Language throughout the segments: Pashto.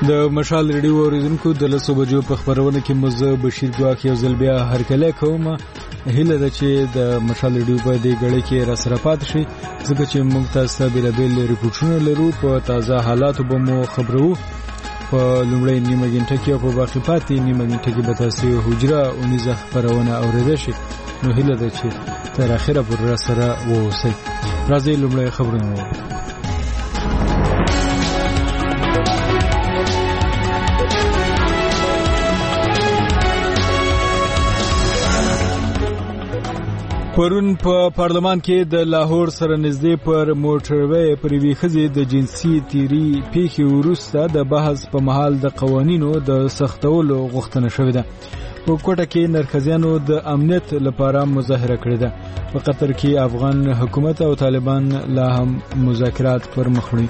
د مشال ریډیو اوریدونکو د 10 بجو په خبرونه کې مزه بشیر ګواخ یو ځل بیا هرکله کوم هیله ده چې د مشال ریډیو په دې غړي کې را سره پات شي ځکه چې موږ تاسو ته بیلابل ریپورتونه لرو په تازه حالاتو به مو خبرو په لومړی نیمه غنټه کې او په باقي پاتې نیمه غنټه کې به تاسو حجره اونیزه خبرونه اوریدئ شي نو هیله ده چې تر اخره پورې را سره ووسئ راځي لومړی خبرونه پرون په پارلمان کې د لاهور سره نږدې پر موټروي پر ویخزي د جنسي تیری پیښې وروسته د بحث په محل د قوانینو د سختولو غوښتنه شوې ده په کوټه کې نرخزیانو د امنیت لپاره مظاهره کړې ده په قطر کې افغان حکومت او طالبان لا هم مذاکرات پر مخ وړي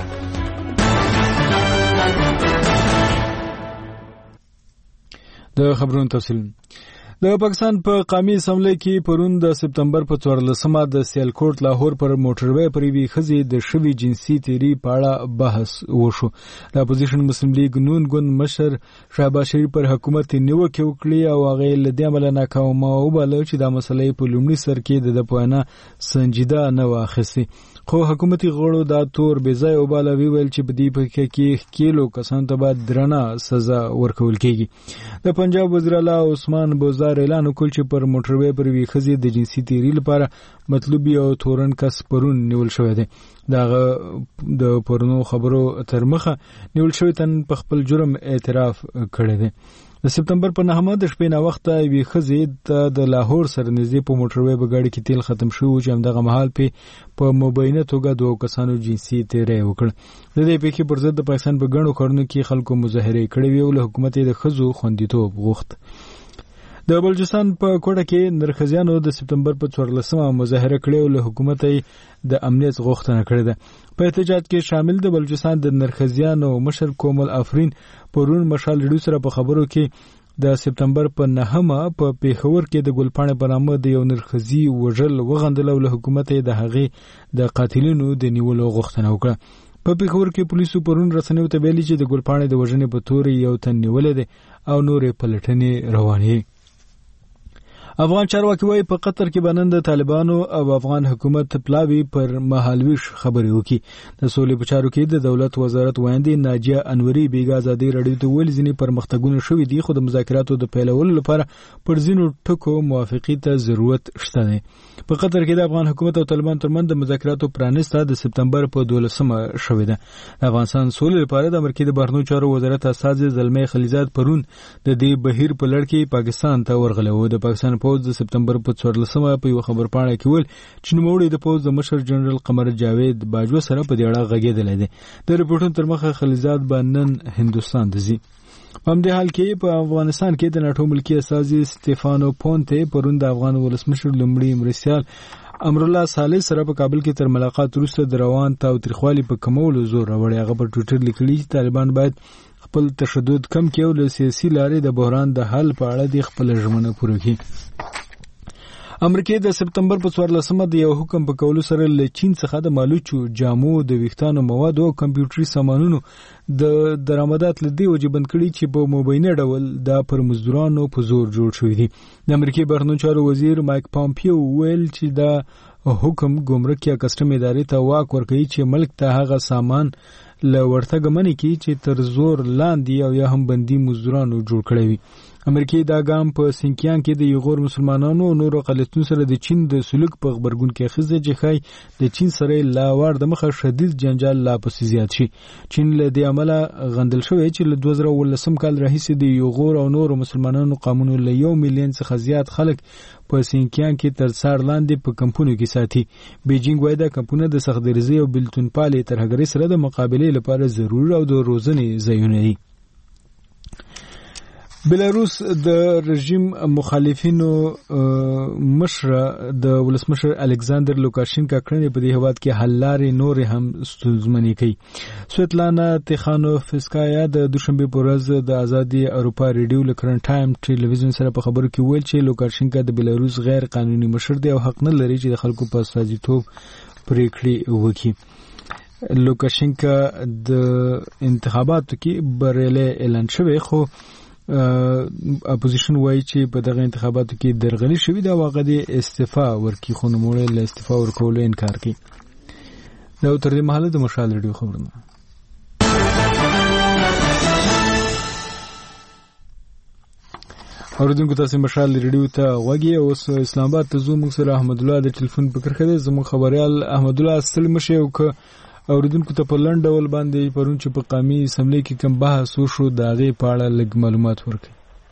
د خبرونو تفصیل د پاکستان په قومي اسمبلی کې پرون د سپتمبر په 14مه د سیالکوټ لاهور پر موټروي پر ویخزي د شوی جنسي تیری په اړه بحث وشو د اپوزیشن مسلم لیگ نون ګوند مشر شهباز شریف پر حکومت نیوکه وکړي او هغه له دې عمل ناکامه وباله چې د مسلې په لومړي سر کې د پوهنه سنجیده نه واخیستي خو حکومتي غړو دا تور بيځای وباله ویل چې په دې پکې کې کیلو کسان ته بعد درنه سزا ورکول کیږي د پنجاب وزیر اعلی عثمان بوزار اعلان وکړ چې پر موټروي پر ویخزي د جنسي تیری لپاره مطلوبي او تورن کس پرون نیول شوی دی داغه د پرونو خبرو تر مخه نیول شوی تن په خپل جرم اعتراف کړی دی د سپتمبر په 9مه د شپې نه وخت ویخزي د لاهور سره نږدې په موټروي بغاړي کې تیل ختم شو چې همدغه مهال په مبینه توګه دوه کسانو جنسي تیری وکړ د دې پېښې پر ضد د پاکستان په ګڼو کارونو کې خلکو مظاهره کړې وی او له حکومت د خزو خوندیتوب غوښت د بلوچستان په کوټه کې نرخزیانو د سپتمبر په 14مه مظاهره کړې او له حکومت د امنیت غوښتنه کړې ده په احتجاج کې شامل د بلوچستان د نرخزیانو مشر کومل افرین پرون مشال ریډیو سره په خبرو کې د سپتمبر په 9مه په پیښور کې د ګلپاڼه په نامه د یو نرخزي وژل وغندل او له حکومت د هغې د قاتلینو د نیولو غوښتنه وکړه په پیښور کې پولیسو پرون رسنیو ته ویلي چې د ګلپاڼه د وژنې په تور یو تن نیولې ده او نورې پلټنې روانې افغان چارواکي وايي په قطر کې بنند طالبانو او افغان حکومت پلاوی پر مهالويش خبرې وکړي د سولې په چارو کې د دولت وزارت وایندې ناجیه انوري بیګا ازادي رادیو ته ویلي ځینې پرمختګونه شوي دي خو د مذاکراتو د پیلولو لپاره پر ځینو ټکو موافقې ته ضرورت شته دی په قطر کې د افغان حکومت او طالبان ترمنځ د مذاکراتو پرانیسته د سپتمبر په 12مه شوې ده د افغانستان سولې لپاره د امریکا د بهرنیو چارو وزارت استاذ زلمي خلیزاد پرون د دې بهیر په لړ کې پاکستان ته ورغلی و د پاکستان پوز د سپتمبر په 14مه په یو خبرپاڼه کې ویل چې نوموړي د پوز د مشر جنرال قمر جاوید باجوه سره په دې اړه غږېدلی دی د ریپورټونو تر مخه خلیزاد بنن هندستان ته ځي په همدې حال کې په افغانستان کې د ناټو ملکی استازي سټيفانو پونته پرون د افغان ولسمشر لومړي مرستیال امرالله صالح سره په کابل کې تر ملاقات وروسته د روان تاوتریخوالي په کمولو زور راوړی هغه په ټویټر لیکلي چې طالبان باید خپل تشدد کم کړي او له سیاسي لارې د بحران د حل په اړه د خپل ژمنه پوره کړي امریکا د سپتمبر په 14مه د یو حکم په کولو سره له چین څخه د مالوچو جامو د ویښتانو مواد او کمپیوټري سامانونو د درآمدات لدی وجبند کړي چې په مبینه ډول د پر مزدورانو په زور جوړ شوی دي د امریکا بهرنیو چارو وزیر مایک پامپیو ویل چې دا حکم ګمرک یا کسټم ادارې ته واک ورکوي چې ملک ته هغه سامان له ورتګ منی کی چې تر زور لاندې او یا هم بندي مزدورانو جوړ کړي وي امریکای دا ګام په سینکیان کې د یغور مسلمانانو او نورو قلتونو سره د چین د سلوک په خبرګون کې خزه جخای د چین سره لا ور د مخه شدید جنجال لا پسې زیات شي چین له دې عمله غندل شوی چې له 2013 کال راهیسې د یغور او نورو مسلمانانو قانون له 1 میلیون څخه زیات خلک په سینکیان کې تر څار لاندې په کمپونو کې ساتي بیجینګ وایي دا کمپونه د سختګریزي او بلتون پالي ترهګری سره د مقابله لپاره ضروري او د روزنې ځایونه دي بلاروس د رژیم مخالفینو مشر د ولسمشر الکساندر لوکاشینکا کړنې په دې هواد کې حل لارې نور هم ستونزمنې کوي سویتلانا تیخانوفسکایا د دوشنبه په ورځ د ازادي اروپا ریډیو لکرن ټایم ټلویزیون سره په خبرو کې ویل چې لوکاشینکا د بلاروس غیر قانوني مشر دی او حق نه لري چې د خلکو په استازیتوب پریکړې وکړي لوکاشینکا د انتخاباتو کې بریالی اعلان شوی، خو اپوزیشن وایي چې په دغه انتخاباتو کې درغلي شوې ده او هغه د استعفا ورکړي، خو نوموړی له استعفا ورکولو انکار کوي. دا تر دې مهاله د مشال ریډیو خبرونه. اوریدونکو تاسو مشال ریډیو ته غوږی. اوس اسلام آباد ته زو موږ سره احمد الله د ټلیفون په کرخه دی. زموږ خبريال احمد الله سلام شه او که اوریدونکو ته په لنډ ډول باندې پرون چې په قومي اسمبلی کې کوم بحث وشو د هغې په اړه لږ معلومات ورکړي.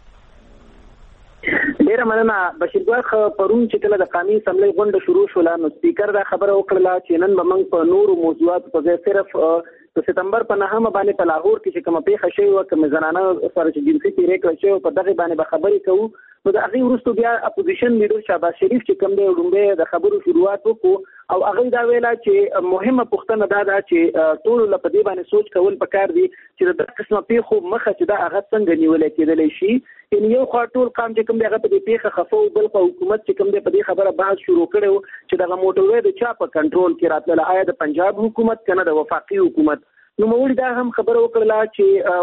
ډیره مننه بشیر ګل. پرون چې کله د قومي اسمبلی غونډه شروع شوه نو سپیکر دا خبره وکړه چې نن به موږ په نورو موضوعاتو په ځای صرف په سپتمبر په 9 باندې په لاهور کې چې کومه پیښه شوې وه، کومه زنانه سره چې جنسي تېری کړی شوی په دغې باندې به خبرې کوو. نو د هغې وروسته بیا اپوزیشن لیډر شهباز شریف چې کوم دی لومړی د خبرو شروعات وکړو او هغې دا ویله چې مهمه پوښتنه دا ده چې ټولو له په دې باندې سوچ کول پکار دي چې د دغه قسمه پیښو مخه چې دا هغه څنګه نیولی کېدلی شي. یعنې یو خوا ټول قام چې کوم دی هغه په دې پیښه خفه و، بل خوا حکومت چې کوم دی په دې خبره بحث شروع کړی و چې دغه موټروی د چا په کنټرول کې راتلله، آیا د پنجاب حکومت که نه د وفاقي حکومت. نو موري دا هم خبره وکړه چې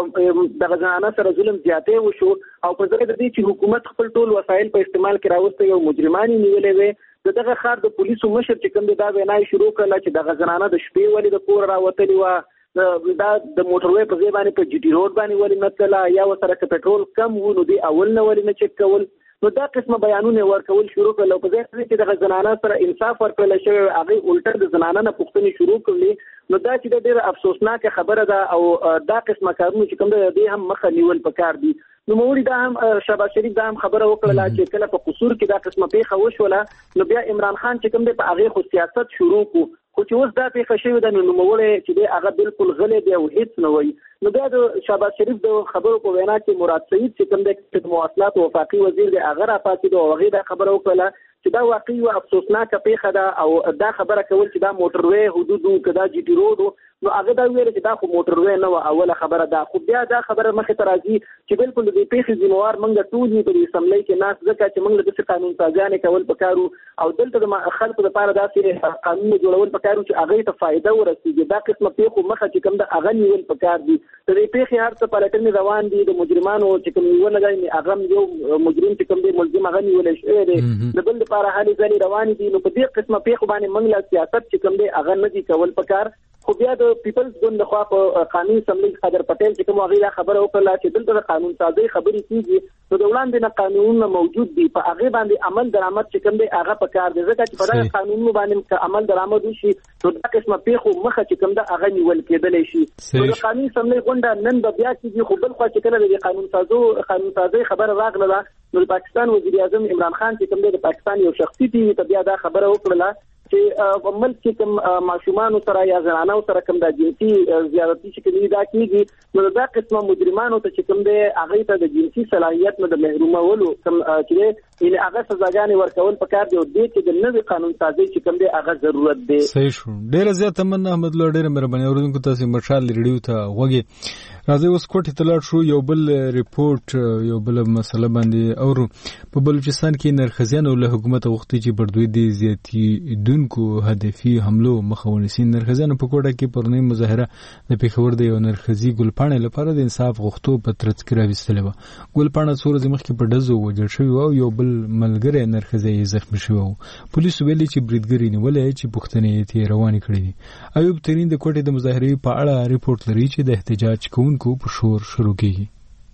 د غزنانه سره ظلم زیاتې وشو او په ځای د دې چې حکومت خپل ټول وسایل په استعمال کې راوستي او مجرمانی نیولې وي، دغه خار د پولیسو مشر چې کوم دا وینای شروع کړل چې د غزنانه د شپې ولې د کور راوتلی و، دا د موټروی په ځای باندې په جی ټي روډ باندې ولې نه تله، یا ورسره که پټرول کم و نو دی اول نه ولې نه چک کول. نو دا قسمه بیانونه ورکول شروع کړل او په ځای چې د زنانه سره انصاف ورکړل شوی هغه الټه د زنانه نه پوښتنې شروع کړلې. نو دا چې ډېر افسوسناک خبره ده او دا قسمه کارونه چې کوم دی هم مخه نیول پکار دي. نو موري دا هم شهباز شریف دا هم خبره وکړه چې کله په قصور کې دا قسمه پیښه وشوله نو بیا عمران خان چې کوم دی په هغې خو سیاست شروع کو، خو چې اوس دا پیښه شوې ده نو نوموړی چې دی هغه بالکل غلی دی او هېڅ نه وایي. نو بیا د شهباز شریف د خبرو په وینا کې مراد سعید چې کوم دی د مواصلات وفاقي وزیر دی هغه راپاڅېد او هغې دا خبره وکړله چې دا واقعي یوه افسوسناکه پیښه ده او دا خبره کول چې دا موټروی حدودو که دا جي ټي روډ نو هغه دا ویل چې دا خو موټروی نه وه اوله خبره ده. خو بیا دا خبره مخې ته راځي چې بالکل د دې پیښې ذمهوار موږ ټول یو په دې اسمبلی کې ناست، ځکه چې موږ داسې قانون سازیانې کول پکار وو او دلته د خلکو دپاره داسې قانونونه جوړول پکار وو چې هغې ته فایده ورسېږي. دا قسمه پیښو مخه چې کوم ده هغه نیول پکار دي. د دې پیښې هر څه پلټنې روان دي، د مجرمانو چې کوم نیونه دی هغه یو مجرم چې کوم دی ملزم هغه نیولی شوی دی، د بل دپاره هلې ځلې روانې دي. نو په دې قسمه پیښو باندې موږ له سیاست چې کوم دی هغه نه دي کول پکار. خو بیا د پیپلز ګوند لخوا په قانوني اسمبلی خضر پټیل چې کوم هغې دا خبره وکړله چې دلته د قانون سازۍ خبرې کېږي نو د وړاندې نه قانونونه موجود دي، په هغې باندې عمل درآمد چې کوم دی هغه پکار دی، ځکه چې په دغه قانونونو باندې که عمل درآمد وشي نو دا قسمه پیښو مخه چې کوم ده هغه نیول کېدلی شي. نو د قانوني اسمبلی غونډه نن به بیا کېږي، خو بل خوا چې کله د قانون سازۍ خبره راغله ده نو د پاکستان وزیر اعظم عمران خان چې کوم دی د پاکستان یو شخصي ټي وي ته بیا دا خبره وکړله چې ملک کې کوم ماشومانو سره یا زنانو سره کوم د جنسي زیارتي چې کوي دا کېږي نو دا قسمه مجرمانو ته چې کوم دی هغې ته د جنسي صلاحیت نه د محرومولو کوم چې دی یعنې هغه سزاګانې ورکول پکار دی او دې کې د نوي قانون سازۍ چې کوم دی هغه ضرورت دی. صحیح شو. ډېره زیاته مننه احمد الله، ډېره مهرباني. اورېدونکو تاسې مشال ریډیو ته غوږې. راځئ اوس کوټې ته لاړ شو، یو بل ریپورټ یو بله مسله باندې اورو. په بلوچستان کې نرښځیانو له حکومته غوښتي چې بردوی د زیاتېدونکو هدفي حملو مخه ونیسي. نرښځیانو په کوټه کې پرونۍ مظاهره د پېښور د یو نرښځي ګلپاڼې لپاره د انصاف غوښتو په ترڅ کې راویستلې وه. ګلپاڼه څو ورځې مخکې په ډزو وژل شوې وه او یو بل ملګری نرښځی یې زخمي شوی و. پولیسو ویلي چې بریدګر یې نیولی چې پوښتنې یې ترې روانې کړې دي. ایوب ترین د کوټې د مظاهرې په اړه ریپورټ لري چې د احتجاج کوونکو په شور شروع کېږي.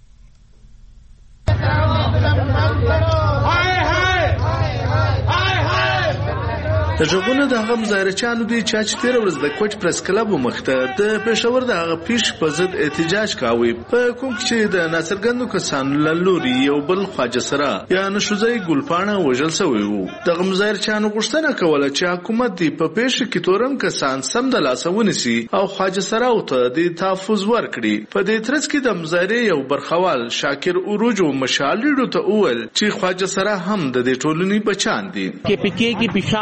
د ژغورنه د هغه مظاهرچیانو دي چې تېره ورځ د کوټ پریس کلب مخته د پېښور د هغه پیښ په ضد احتجاج کاوه، په کوم چې د ناڅرګندو کسانو له لوري یو بل خواجه سره یا نشوزی ګلپاڼه وژل شوی و. دغه مظاهرچیانو غوښتنه کوله چې حکومت دې په پیښه کې تورن کسان سم د لاسه ونیسي او خواجه سره ته د تحفظ ورکړي. په دې ترڅ کې د مظاهرې یو برخوال شاکر اوروج مشال ریډیو ته وویل چې خواجه سره هم د دې ټولنې بچان دي. کې پکې کې پېښور کې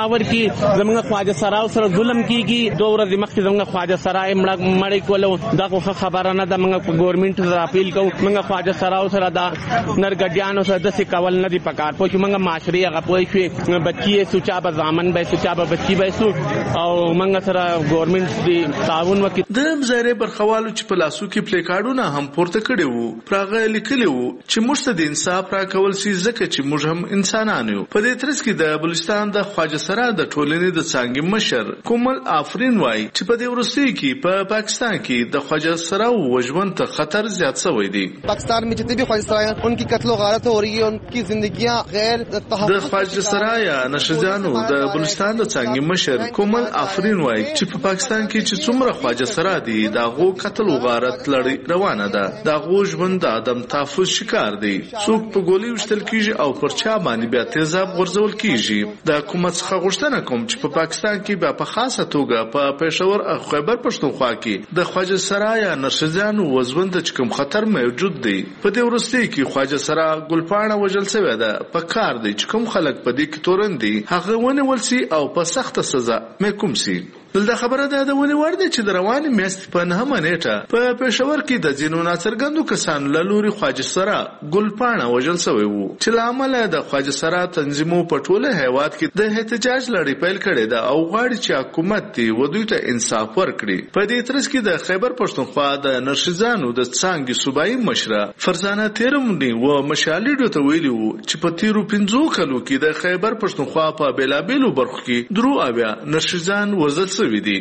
چې زمونږ خواجه سراو سره ظلم کیږي 2 ورځې مخکې زمونږ خواجه سرای مړ کولو دا خو خبره نه ده موږ ګورنمنت ته اپیل کوو موږ خواجه سراو سره دا نرګډیانو سره د کول نه دی پکار پوه چې موږ معاشري هغه پوه شو بچي سوچا به ځامن به سوچا به بچي به سو او موږ سره ګورنمنت دی تعاون وکړي د مزایره برخوالو چې په لاسو کې پلیکارډونه هم پورته کړي وو پراغه لیکلي وو چې موږ ته د انصاف راکول شي ځکه چې موږ هم انسانان یو په دې ترڅ کې د بلوچستان د خواجه سرا د ټولنې د څنګه مشر کومل آفرین وای چې په دې ورسته کې په پاکستان کې د خواجه سرا وژن ته خطر زیات شوی دی पाकिस्तान में जितने भी ख्वाजा सराय हैं उनकी कत्ल गारत हो रही है उनकी जिंदगियां गैर د خواجه سرا یا نشجانو د بلوچستان د څنګه مشر کومل آفرین وای چې په پاکستان کې چې څومره خواجه سرا دي دا غو قتل غارت لړۍ روانه ده دا غو ژوند د ادم تحفظ شکار دی څوک په ګولۍ وشتل کیږي او پر چا باندې بیا تیزاب غورځول کیږي د حکومت څخه غوښتنه کوم چې په پاکستان کې بیا په خاصه توګه په پېښور او خیبر پښتونخوا کې د خواجه سرا یا نشجانو وژن ته کوم خطر موجود دی په دې ورسته کې خواجه سرا ګلپاڼه وجل شوی ده په کار دی چې کوم خلک په دې کې تورن دي هغه ونیول سي او په سخته سزا محکوم سي دلته خبره ده د ونی ورده چې د رواني میاشت په 9 نیټه په پېښور کې د ځینو ناڅرګندو کسانو له لوري خواجه سرا ګلپاڼه وژل شوی وو چې لامل د خواجه سرا تنظیمو په ټوله هیواد کې د احتجاج لړۍ پیل کړې ده او غواړي چې حکومت دی ودوی ته انصاف ورکړي په دې ترڅ کې د خیبر پښتونخوا د نرشزانو د څنګه صوبایي مشره فرزانه تیرمنی و مشالډو ته ویلي وو چې په تیرو 15 کلو کې د خیبر پښتونخوا په بیلابیلو برخو کې درو اویا نرشزان وژل شوي دي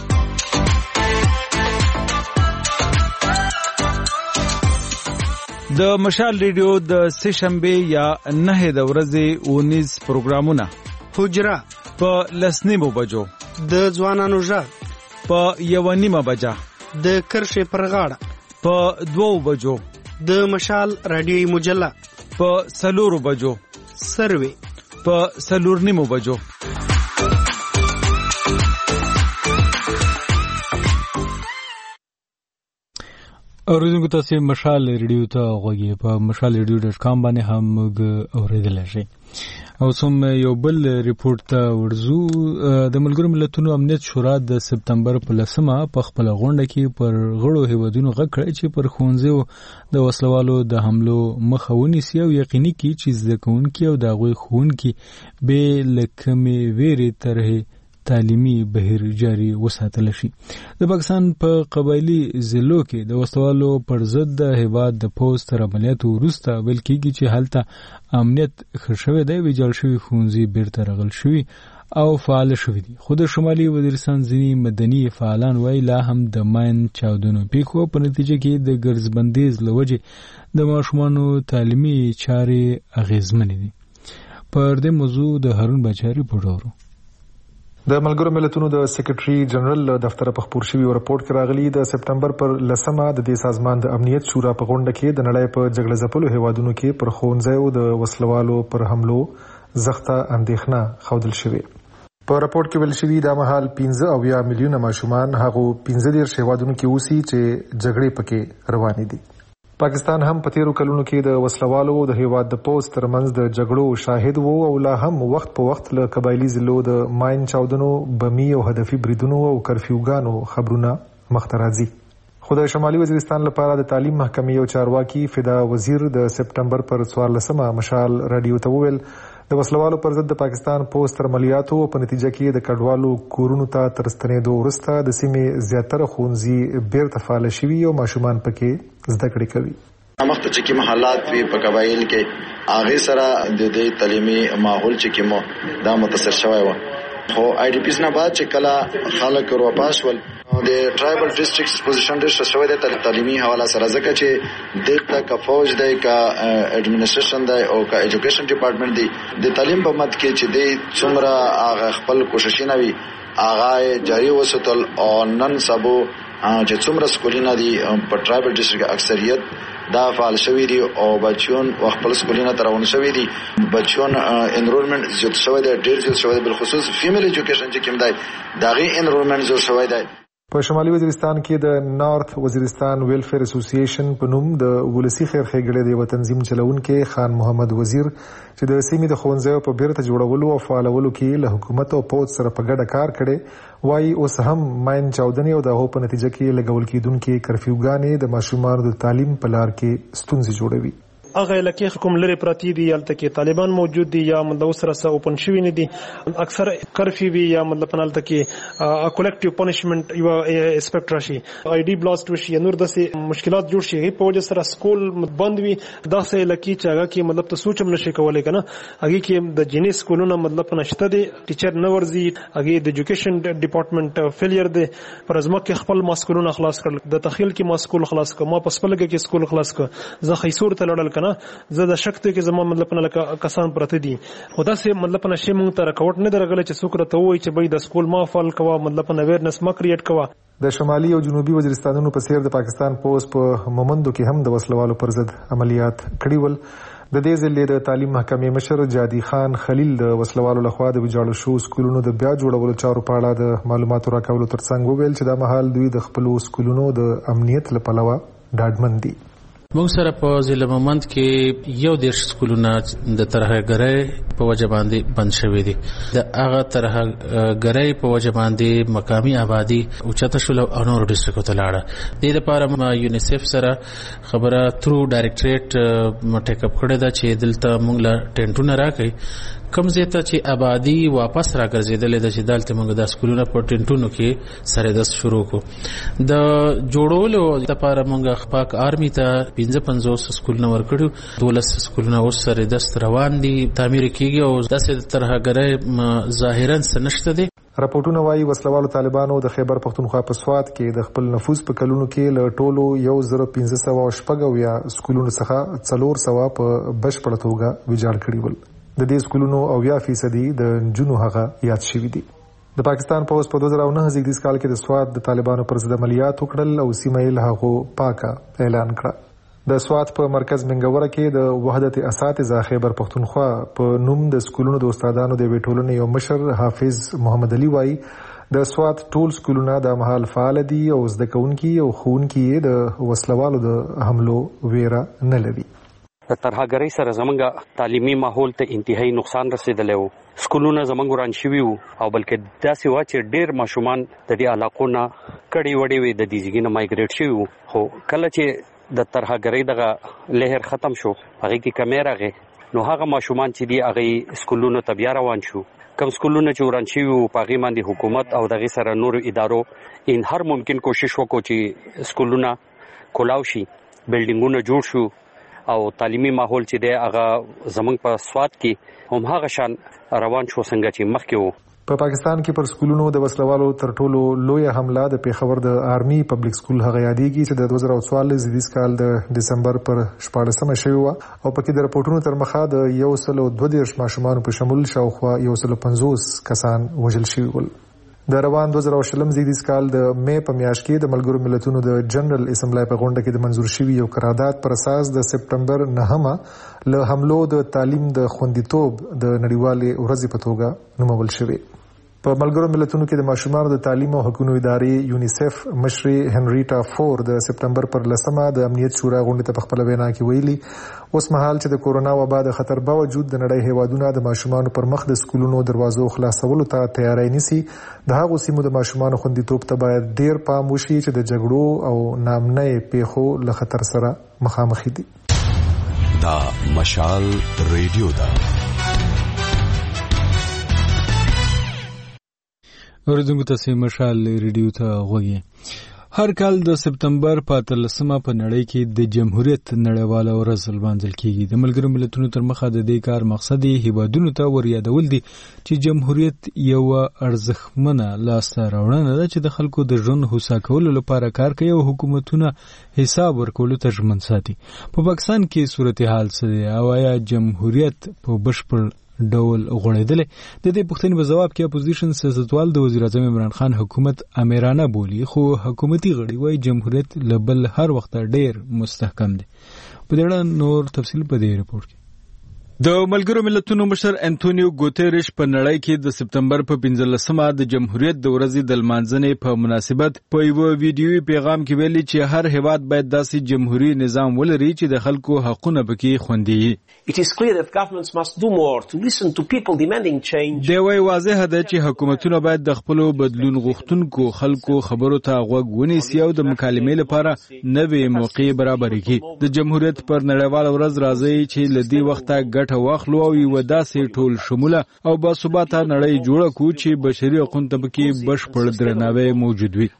د مشال ریډیو د سشنبه یا 9 د ورځې 19 پروګرامونه حجره په لسنیمو بجو د ځوانانو ژغ په 1:30 بجه د کرښې پر غاړه په 2 بجو د مشال رادیوي مجله په 4 بجو سروي په 4:30 بجو اوریدونکو تاسو مشال ریډیو ته غوږی په mashalradio.com باندې هم موږ اوریدل شئ او سم یو بل ریپورت ته ورزو د ملګرو ملتونو امنیت شورا د سپتمبر په 10مه په خپل غونډه کې پر غړو هیوادونو غږ کړی چې پر ښوونځیو د وسلوالو د حملو مخه ونیسي او یقیني کړي چې زده کوونکي او د هغوی ښوونکي بې له کومې ویرې طرحې تعلیمي بهیر جاری وساتل شي د پاکستان په قبایلی ضلعو کې د وسلوالو پر ضد د هیواد د پوز تر عملیاتو وروسته ویل کېږي چې هلته امنیت ښه شوی دی ویجاړ شوي ښوونځي بیرته رغول شوي او فعال شوي دي خو د شمالي وزیرستان ځینې مدني فعالان وایي لا هم د ماین چاودنو پیښو په نتیجه کې د ګرځبندیز له وجې د ماشومانو تعلیمي چارې اغیزمنې دي پر دې موضوع د هارون باچا ریپورټ اورو د ملګرو ملتونو د سیکریټري جنرال دفتر په خبر شوی رپورت کې راغلی د سپتمبر پر 10مه د دې سازمان د امنیت شورا په غونډه کې د نړۍ په جګړه ځپلو هیوادونو کې پر ښوونځیو د وسلوالو پر حملو زغته اندېښنه ښودل شوې په رپورت کې ویل شوی د مهال 15 میلیونه ماشومان هغه 15 هیوادونو کې اوسي چې جګړې پکې روانې دي پاکستان هم په تیرو کلونو کې د وسلوالو د هیواد د پوز ترمنځ د جګړو شاهد وو او لا هم وخت په وخت له قبایلی ضلعو د ماین چاودنو بمی او هدفي بریدونو او کرفیوګانو خبرونه مخته راځي خو د شمالي وزیرستان لپاره د تعلیم محکمې او چارواکي فدا وزیر د سپتمبر پر 14مه مشال رادیو ته وویل د وسلوالو پر ضد د پاکستان پوز تر عملیاتو په نتیجه کې د کډوالو کورونو ته تر ستنېدو وروسته د سیمې زیاتره ښوونځي بیرته فعال شوي او ماشومان پکې زده کړې کوي مخته چې کوم حالات وي په قبایل کې هغه سره د دې تعلیمي ماحول چې کوم دا متاثر شوی و خو آی ډی پیز نه بعد چې کله خلک ورواپاسول د ټرایبل ډیسټریکټس پوزیشن ډېر شوی د تعلیمي حواله سره ځکه چې دلته کا فوج دی کا اډمنسټریشن دی او کا ایجوکیشن ډپارټمنټ دی د تعلیم په مد کې چې د څومره هغه خپل کوششونه وي هغه جاری وساتل او نن سبو چې څومره سکولونه دي په ټرایبل ډیسټریکټ اکثریت دا فعال شوی دي او بچون خپل سکولونه ترونه شوی دي بچون انرولمنت زیات شوی دی ډیر زیات شوی دی بل خصوص فیمیل ایجوکیشن چې کوم دی داغي انرولمنت زیات شوی دی په شمالي وزیرستان کې د نارث وزیرستان ویلفیر اسوسییشن په نوم د ولسی خیر ښېګړې د یو تنظیم چلونکي خان محمد وزیر چې د سیمې د ښوونځیو په بیرته جوړولو او فعالولو کې له حکومت او پوځ سره په ګډه کار کړی وایي اوس هم ماین چاودنې او د هغو په نتیجه کې لګول کېدونکي کرفیوګانې د ماشومانو د تعلیم په لار کې ستونزې جوړوي. هغه علاقې کوم لري پراتی دي یالته کې طالبان موجود دي یا مطلب سره سره اوپن شوی نه دي اکثر کرفیو وی یا مطلب پنالته کې کلیکټیو پنیشمنت یو اسپیکټ راشي آی ډی بلاست وشي نور داسې مشکلات جوړ شي په وجه سره سکول بند وي داسې علاقې چې هغه کې مطلب ته سوچم نشي کولای کنه هغه کې د جنې سکولونو مطلب نشته دي ټیچر نه ورزي هغه د ایجوکیشن ډپارټمنټ فیلیر دي پر ازمه کې خپل ماسکولونه خلاص کړل د تخیل کې ماسکول خلاص کړ ما پسپلګه کې سکول خلاص کړ زه خیسور ته لړل زه د شک ته کې زما مطلب نه لکه کسان پرته دي خدا سي مطلب نه شي مونږ ته راکوټ نه درغله چې څوک راته وایي چې بې د سکول ما فعال کوا مطلب نه اویرنس ما کریټ کوا. د شمالي او جنوبي وزیرستانونو په څیر د پاکستان پوز په مومندو کې هم د وسلوالو پر ضد عملیات کړي ول. د دې ځلې د تعلیم محکمې مشر جادي خان خلیل د وسلوالو لخوا د ویجاړو شو سکولونو د بیا جوړولو چارو په اړه د معلوماتو راکولو ترڅنګ وویل چې دا مهال دوی د خپل سکولونو د امنیت لپاره ډاډمن دي. موږ سره په ضلع مومند کې یو دیش سکولونه د ترهګرۍ په وجه باندې بند شوي دي. د هغه ترهګرۍ په وجه باندې مقامي آبادی اوچته شول او نور ډیسټریکټ ته لاړه. د لپاره یونیسف سره خبره تھرو ډایریکټریټ ټیک اپ کړی دا چې دلته موږ لا ټینټونه راکړي کوم ځای ته چې آبادی واپس راګرځېدلې ده چې دلته موږ د سکولونو په ټینټونو کې سره داس شروع کو. د جوړولو لپاره موږ خپاک آرمي ته 55 سکولونه ورکړو 12 سکولونه اوس سره دست روان دي تعمیر کیږي او داسې ترهګرۍ ظاهرا سنشته دي. راپورټونه وايي وسلوالو طالبانو د خیبر پختونخوا په سواد کې د خپل نفوذ په کلونو کې له ټولو 1500 یا سکولونو څخه 400 په بشپړه توګه ویجاړ کړي ول. د دې سکولونو 80% د جنو هغه یاد شوی دي. د پاکستان پوز په 2009 زیږدیز کال کې د سواد د طالبانو پر ضد عملیات وکړل او سیمه یې له هغه پاکه اعلان کړه. د سواد په مرکز منګوره کې د وحدت اساتذه خیبر پختونخوا په نوم د سکولونو د استادانو د ویټولنې یو مشر حافظ محمد علي وایي د سواد ټول سکولونه د مهال فعال دي او زده کوونکي او ښوونکي د وسلوالو د حملو ویره نه لري. ترهګرۍ سره زمونږ تعلیمي ماحول ته انتهایی نقصان رسیدلی وو. سکولونه زمونږ وران شوي وو او بلکې داسې وه چې ډېر ماشومان د دې علاقو نه کډې وډې وې د دې ځایګي نه مایګریټ شوي وو. خو کله چې د ترهګرۍ دغه لهر ختم شو هغې کې کمی راغې نو هغه ماشومان چې دي هغې سکولونو ته بیا روان شو. کم سکولونه چې وران شوي وو په هغې باندې حکومت او دغې سره نورو ادارو ان هر ممکن کوشش وکړو چې سکولونه کولاو شي بلډینګونه جوړ شو او تعلیمي ماحول چې دی هغه زمونږ په سواد کې هم هغه شان روان شو څنګه چې مخکې وو. په پاکستان کې پر سکولونو د وسلوالو تر ټولو لویه حمله د پیښور د آرمي پبلک سکول هغه یادېږي چې د 2014 زیږدیز کال د دسمبر پر 14 شوی و او پکې د راپورټونو تر مخه د 122 ماشومان په شمول شاوخوا 150 کسان وژل شوي ول. د روان 2020 زیږدیز کال د مې په میاشت کې د ملګرو ملتونو د جنرال اسمبلی په غونډه کې د منزور شوي یو قرارداد پر اساس د سپټمبر 9 له حملو د تعلیم د خوندیتوب د نړیوالې ورځې په توګه نومول شوی. په ملګرو ملتونو کې د ماشومانو د تعلیم او حقوقو ادارې یونیسف مشري هنریټا فور د سپټمبر پر 10 د امنیت شورا غونډې ته په خپل وینا کې ویلي اوس مهال چې د کورونا وبا د خطر باوجود د نړۍ هیوادونو د ماشومانو پر مخ د سکولونو دروازو خلاصولو ته تیاری نیسي د هغو سیمو د ماشومانو خوندیتوب ته باید ډیر پام وشي چې د جګړو او نامنۍ پیښو له خطر سره مخامخ دي. دا مشال ریډیو دا اوریدونکو تاسو مشال ریډیو ته غوږی. هر کال د سپتمبر په 13 په نړۍ کې د جمهوریت نړیواله ورځ لمانځل کیږي. د ملګرو ملتونو تر مخه د دې کار مقصد هیوادونو ته وریادول دي چې جمهوریت یو ارزښتمنه لاسته راوړنه ده چې د خلکو د ژوند هوسا کولو لپاره کار کوي او حکومتونه حساب ورکولو ته ژمن ساتي. په پاکستان کې صورتحال څه دی او آیا جمهوریت په بشپړ ډول غوړېدلې؟ د دې پوښتنې په جواب کې اپوزیشن سیاستوال د وزیر اعظم عمران خان حکومت امیرانه بولی خو حکومتي غړي وايي جمهوریت لبل هر وخت ډېر مستحکم دی. په دې اړه نور تفصیل په دې ریپورت کې. د ملګرو ملتونو مشر انټونیو ګوتيريش په نړۍ کې د سپتمبر په 15مه د جمهوریت د ورځې د لمانځنې په مناسبت په یو ویډیوي پیغام کې ویلي چې هر هیواد باید داسې جمهوریت نظام ولري چې د خلکو حقونه پکې خوندي وي. دی وايي واضح ده چې حکومتونه باید د خپل بدلون غوښتونکو خلکو خبرو ته غوږ ونیسي او د مکالمې لپاره نوې موقع برابر کړي. د جمهوریت پر نړیوال ورځ راځي چې لدی وخته ګټه واخلو او یو داسې ټول شموله او باثباته نړۍ جوړه کړو چې بشري حقوقو ته پکې بشپړ درناوی موجود وي.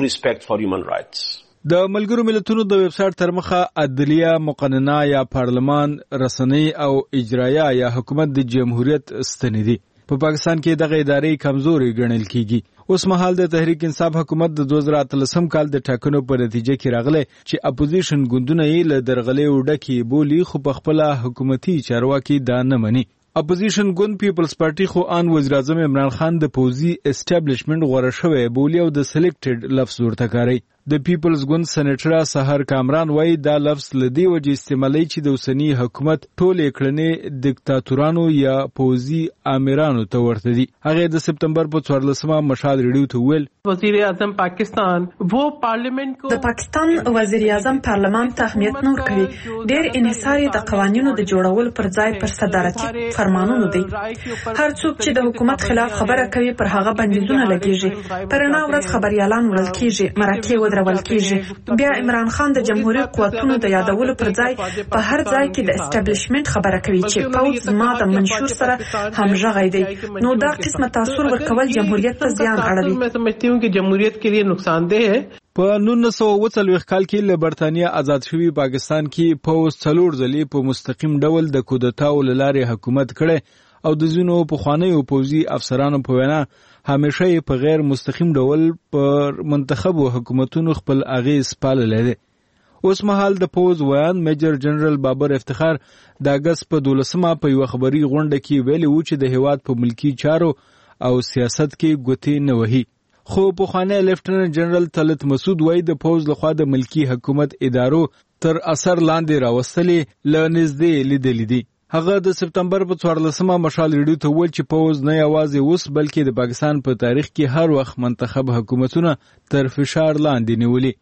د ملګرو ملتونو د ویب سټ تر مخه عدلیه، مقننه یا پارلمان، رسنۍ او اجرایه یا حکومت د جمهوریت ستنې دي. په پاکستان کې دغه ادارې کمزوري ګڼل کیږي. اوس مهال د تحریک انصاف حکومت د 2013 کال د ټاکنو په نتیجه کې راغلی چې اپوزیشن ګوندونه یې له درغلې وډکې بولی خو په خپل حکومتي چارواکي دا نه مني. اپوزیشن ګوند پیپلز پارټي خو ان وزیر اعظم عمران خان د پوزي اسټابلیشمنت غوړه شوی بولی او د سلیکټډ لفظ ورته کاری. د پیپلز ګوند سېنیټر سحر کامران وایي دا لفظ لدی وجه استعمالي چې د اوسنی حکومت ټولې کړنې دیکتاتورانو یا پوزي امیرانو ته ورته دي. هغه د سپتمبر په 14مه مشال ریډیو ته ویل وزیر اعظم پاکستان وو پارلیمنت کو د پاکستان وزیر اعظم پارلمان ته اهمیت نور کړی. ډېر انحصار د قوانینو د جوړولو پر ځای پر صدارتي فرمانونو دی. هر څوک چې د حکومت خلاف خبره کوي پر هغه بندیزونه لګیږي. پرنا ورځ خبريالان وړل کیږي، مرکه ودرول کیږي. بیا عمران خان د جمهوریت قوتونو د یادولو پر ځای په هر ځای کې د اسټابلیشمنت خبره کوي چې پوز ما د منشور سره همغږی دی. نو دا قسمه تاثیر ورکول جمهوریت ته زیان اړوي. मैं समझती हूं कि जमहूरियत के लिए नुकसानदेह है. په 1940 کال کې له برتانیا آزاد شوی پاکستان کې پوز څلور ځلې په مستقیم ډول د کودتاو لارې حکومت کړي او د ځینو پخوانیو پوزي افسرانو په وینا همیشه په غیر مستقیم ډول پر منتخبو حکومتونو خپل اغیز پاللې دي. اوس مهال د پوز ویان میجر جنرال بابر افتخار د اگست په 12مه په یو خبري غونډه کې ویلي و چې د هیواد په ملکی چارو او سیاست کې ګوتې نه وهي. خو پخوانی لیفټننټ جنرال طلعت مسعود وایي د پوز لخوا د ملکی حکومت ادارو تر اثر لاندې راوستلې لنږدې لیدلې دي. هغه د سپتمبر په 14مه مشال ریډیو ته ویل چې پوز نه یوازې اوس بلکې د پاکستان په تاریخ کې هر وخت منتخب حکومتونه تر فشار لاندې نیولي.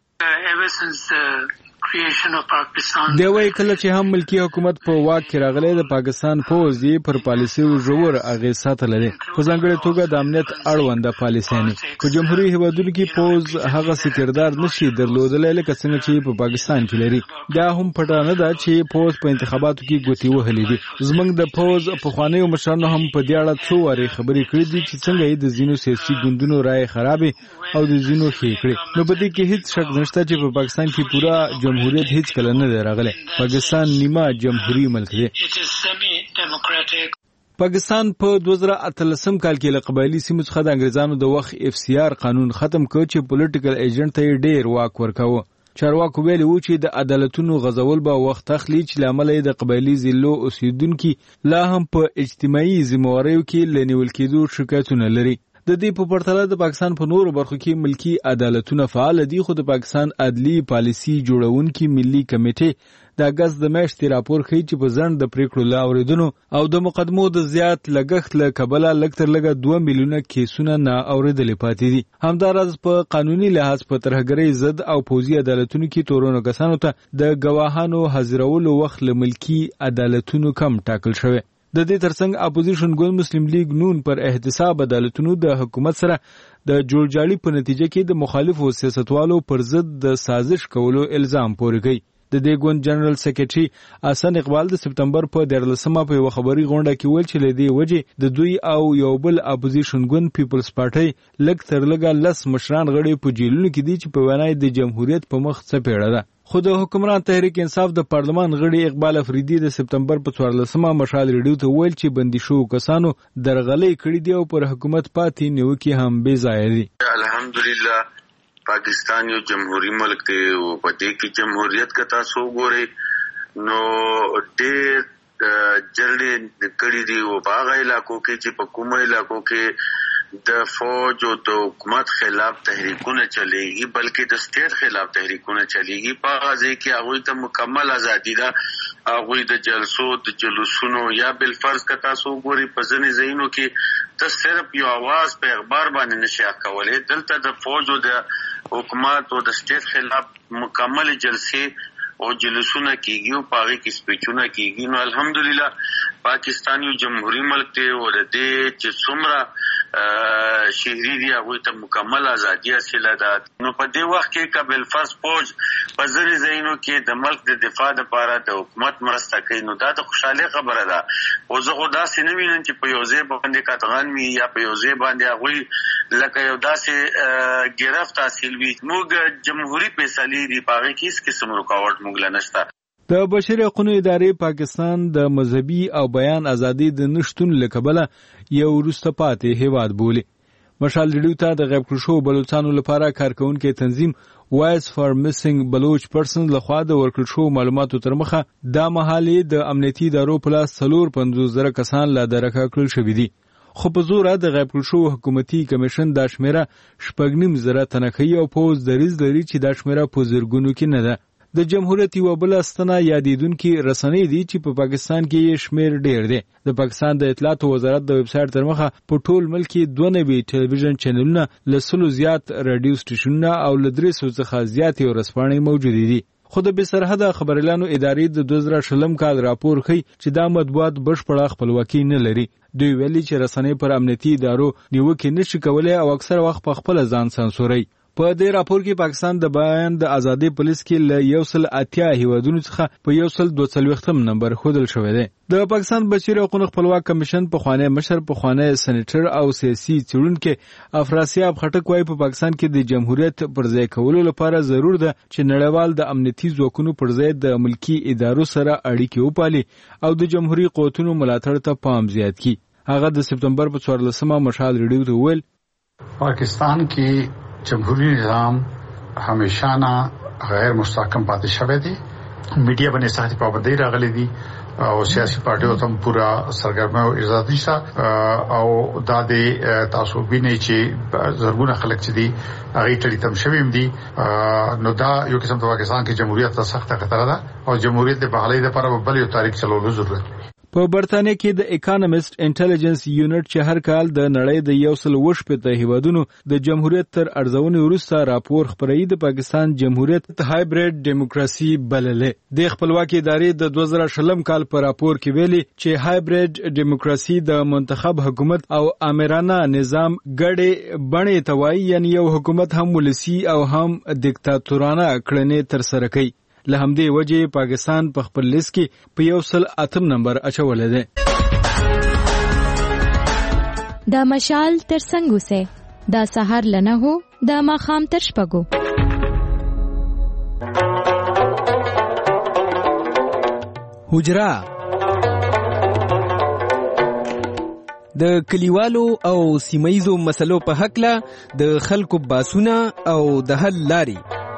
دی وايي کله چې هم ملکی حکومت په واک کې راغلی د پاکستان پوز یې پر پالیسي ژور اغیز ساتلې. په ځانګړې توګه د امنیت اړونده پالیسیانې په جمهوریت هیوادونو کې پوز هغه سکردار نشي درلودلی لکه څنګه چې په پاکستان کې لري. دا هم پټه نه ده چې پوز په انتخاباتو کې ګوتې وهلې دي. زموږ د پوز پخوانیو مشرانو هم په دې اړه څو وارې خبرې کړې دي چې څنګه یې د ځینو سیاسي ګوندونو رایې خرابې او د ځینو ښې کړې. نو په دې کې هیڅ شک نشته چې په پاکستان کې پورا جمهوریت هیڅ کله نه دی راغلی. پاکستان نیمه جمهوریت ملک دی. پاکستان په 2013 کال کې له قبایلی سیمو څخه د انګریزانو د وخت FCR قانون ختم کړ چې پولیټیکل ایجنټ ته ډیر واک ورکاوه. چارواکو ویلي و چې د عدالتونو غزول به وخت اخلي چې لامل د قبایلی ضلعو اوسیدونکو لا هم په اجتماعي ذمہواریو کې لنیول کېدو شکایتونه لري. د دې په پرتله د پاکستان په نورو برخو کې ملکی عدالتونه فعال دي. خو د پاکستان عدلی پالیسي جوړونکي ملي کمیټه د اگست د میاشتې راپور ښیي چې په ځنډ د پریکړو لا اوریدنو او د مقدمو د زیات لګښت له کبله لږ تر لږه 2 میلیونه کیسونه نه اوریدلې پاتې دي. همداراز په قانوني لحاظ په ترهګرۍ ضد او پوزي عدالتونو کې تورونو کسانو ته د گواهانو حاضرولو وخت له ملکی عدالتونو کم ټاکل شوی. د دې ترڅنګ اپوزیشن ګوند مسلم لیگ نون پر احتساب عدالتونو د حکومت سره د جوړجاړي په نتیجه کې د مخالفو سیاستوالو پر ضد د سازش کولو الزام پورې کوي. د دې ګوند جنرال سیکریټري حسن اقبال د سپتمبر په 14مه په یو خبري غونډه کې ویل چې لدی وجه د دوی او یو بل اپوزیشن ګوند پیپلز پارټي لږ تر لږه 10 مشران غړي په جیلونو کې دي چې په وینای د جمهوریت په مخ څه پیړه ده. خو د حکمران تحریک انصاف د پارلمان غړي اقبال افریدي د سپتمبر په 14مه مشال ریډیو ته ویل چې بندي شو کسانو درغلي کړې دي او پر حکومت پاتې نیوکي هم بې ځای دي. الحمدلله پاکستان یو جمهوریت ملک دی او په دې کې جمهوریت کا تاسو ګورئ نو ډېر جلدی کړي دي او په هغه علاقو کې چې په کومه علاقو کې د فوج او د حکومت خلاف تحریکونه چلیږي بلکې د سټیټ خلاف تحریکونه چلیږي. په غازی کې هغه ته مکمل ازادي ده، هغه د جلسو د جلوسونو یا بل فرض کا تاسو ګوري په ځنې ځینو کې ته صرف یو आवाज په اخبار باندې نشي کولای. دلته د فوج او د حکومت او د سټیټ خلاف مکمل جلسې او جلوسونه کیږي او پاره کې سپیچونه کیږي. نو الحمدلله پاکستان یو جمهوریت ملک دی او د دې چې څومره شهري دی هغه ته مکمل ازادي حاصله ده. نو په دې وخت کې قبل فرض فوج په ځری ځینو کې د ملک د دفاع لپاره د حکومت مرسته کوي نو دا د خوشاله خبره ده. او زه خو داسې نه وینم چې په یو ځای باندې کاتغان وي یا په یو ځای باندې هغه لکه یو داسې گرفت حاصل وي. موږ جمهوریت فیصله دی پاره کې هیڅ قسم رکاوټ د بشري حقوقو ادارې پاکستان د مذهبي او بیان ازادي د نشټون لکبله یو وروسته پاتې هیواد بولي. مشال ریډیو ته د غیب کړو بلوچستانو لپاره کارکونکو تنظیم وایس فار میسنګ بلوچ پرسن لخوا د ورکړ شو معلوماتو تر مخه د محلي د امنیتي ادارو په لاس 450,000 کسان لا درکه کړل شوې دي. خو په زور د غیب کړو حکومتي کمیشن د شمیره 9.5 تنخي او پوز دریز لري چې د شمیره په زرګونو کې نه ده. د جمهوریت یو بل استنه یادیدونکو رسنۍ دي چې په پاکستان کې شمیر ډیر دی. د پاکستان د اطلاعات وزارت د ویب سټ تر مخه په ټول ملک کې 92 ټلویزیون چینلونه، لسلو زیات رادیو سټیشنونه او لدرسو څخه زیات ورسپانې موجود دي. خو د بسرحده خبرلانو ادارې د 2020 کال راپور ښيي چې دا مطبوعات بشپړه خپلواکي نه لري. دوی ویلي چې رسنۍ پر امنیتي ادارو نیوکه نشي کولای او اکثر وخت په خپل ځان سانسوري. په دې راپور کې پاکستان د بیان د ازادي پولیس کې ل 180 هیوادونو څخه په 142 نمبر خودل شوې ده. د پاکستان بشري حقوقو خپلواک کمیشن په خوانه مشر په خوانه سېنیټر او سیاسي څېړونکو افراسیاب خټک وايي په پاکستان کې د جمهوریت پر ځای کولو لپاره ضرور ده چې نړیوال د امنیتي ځواکونو پر ځای د ملکی ادارو سره اړیکې وپالي او د جمهوریت قوتونو ملاتړ ته پام زیات کړي. هغه د سپتمبر په 14مه مشال ریډیو ته ویل پاکستان کې جمهوری نظام همیشانه غیر مستحکم پاتې شوی دی. میډیا باندې سخت پابندۍ راغلي دي او سیاسي پارټیو ته پورا سرګرمه او ازادي شته او د تاسو وینئ چې زرګونه خلک چې دي هغه ټری تم شویم دي. نو دا یو قسم د پاکستان کې جمهوریت ته سخت خطر ده او جمهوریت د بحالۍ لپاره بل یو تاریخ چلولو ضرورت دی. په برتانیې کې د اکانومست انټيليجنس یونټ چې هر کال د نړۍ د 120 هیوادونو د جمهوریت تر ارزونې وروسته راپور خپروي د پاکستان جمهوریت هایبرید دیموکراسي بللې. د خپلواکي ادارې د 2020 کال په راپور کې ویلي چې هایبرید دیموکراسي د منتخب حکومت او آمرانه نظام ګډې بڼې توای یعنی یو حکومت هم ولسی او هم دیکتاتورانه کړنې تر سره کوي. له همدې وجې پاکستان په خپل لیست کې په 108 نمبر اچولې ده. دا مشال تر څنګه سه دا سحر لنه هو دا ماخام تر شپګو حجرا د کلیوالو او سیمایزو مسلو په حق له د خلکو باسونه او د حل لاري.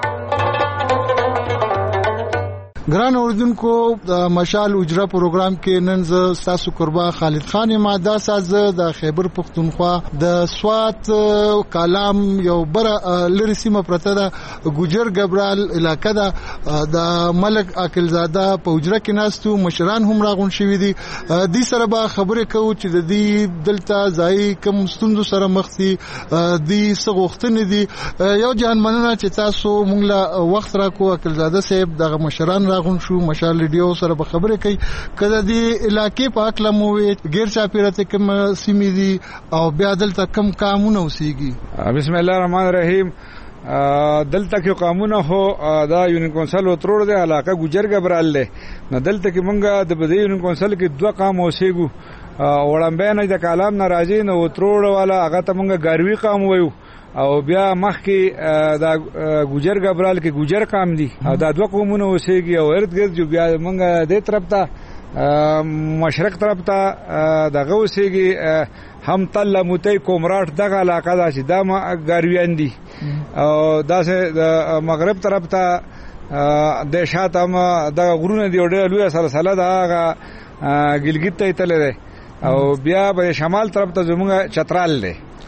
ګران اوردونکو د مشال اجرا پروګرام کې نن ز تاسو قربا خالد خان ماده ساز د خیبر پختونخوا د سوات کلام یو بر لری سیمه پرته ده ګوجر ګبرال علاقې ده د ملک عاقلزاده په اجرا کې ناستو مشران هم راغون شوې دي. د سره به خبرې کوو چې د دې دلته ځای کوم ستوندو سره مخ دي د سغوختنې دي. یو جهان مننه چې تاسو مونږ له وخت راکو عاقلزاده صاحب د مشران راغون شو مشال ریډیو سره به خبرې کوي کله د علاقې په اکل مو غیر چاپیرته کوم سیمې دي او بیا دلته کم قانون اوسېږي. بسم الله الرحمن الرحیم. دلته کې قانون هو دا یونین کونسل وترور دی علاقه ګوجر ګبرال له نه دلته کې مونږه د بده یونین کونسل کې دوه قام اوسېګو وړاندې نه د کلام ناراضي نه وترور والا هغه ته مونږه ګاروي قام وایو او بیا مخکې دا ګوجر ګبرال کې ګوجر قام دي او دا دوه قومونه اوسېږي او ارد ګرد جو بیا مونږه د طرف ته مشرق طرف ته دغه اوسېږي هم تل موتی کومراټ دغه علاقه ده چې دا ګارویان دي او داسې د مغرب طرف ته د شاته هم دغه غرونه دي ډېر لوی سلسله ده هغه ګلګت ته تللی دی او بیا به شمال طرف ته زموږ چترال دی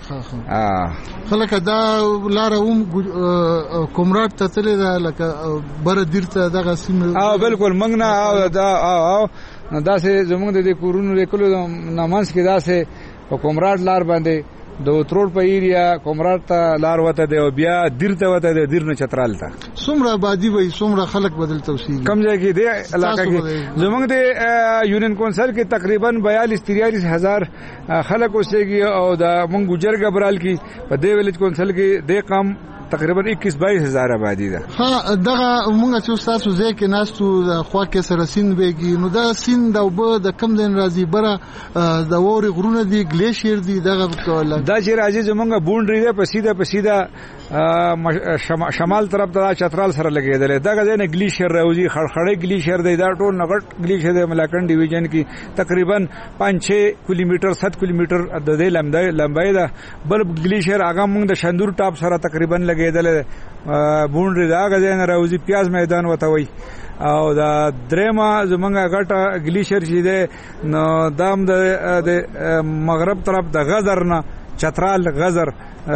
خلک دا لار کومراټ ته تللی ده لکه بره دیر ته دغه سیمه بالکل موږ نه داسې زموږ د کورونو لیکلو نامنځ کې داسې په کومراټ لار باندې د وتروړ په ایریا کومراټ ته لار وته دی او بیا دیر ته وته دی دیر نه چترال ته څومره آبادي وي څومره خلک بدل توسي کم ځای کې دی علاقه کې زموږ د یونین کونسل کې تقریبا 42-43 هزار خلک اوسېږي او د مونږ ګجر ګبرال کې په دې ویلج کونسل کې د قام تقریبا 21-22 هزار آبادی ده. ها دغه مونږ چې تاسو ځای کې ناستو د خوا کې سره سین ویږي نو دا سین د وبو د کم دین راځي بره د ووري غرونه دي ګلیشیر دي دغه کوله دا چې راځي زمونږ بونډري ده په سیده شمال طرف ته چترال سره لګیدل دغه ځای نه ګلیشیر راوځي خړخړې ګلیشیر دی دا ټول نغټ ګلیشیر د ملاکن ډیویژن کې تقریبا 5-6 کیلومتر 7 کیلومتر د دې لمبای ده بل ګلیشیر هغه مونږ د شندور ټاپ سره تقریبا لګیدل بونډري دا غځای نه راوځي پیاز میدان وته وي او دا درېما زمونږه غټه ګلیشیر چې ده نو دام د مغرب طرف د غزر نه چترال غزر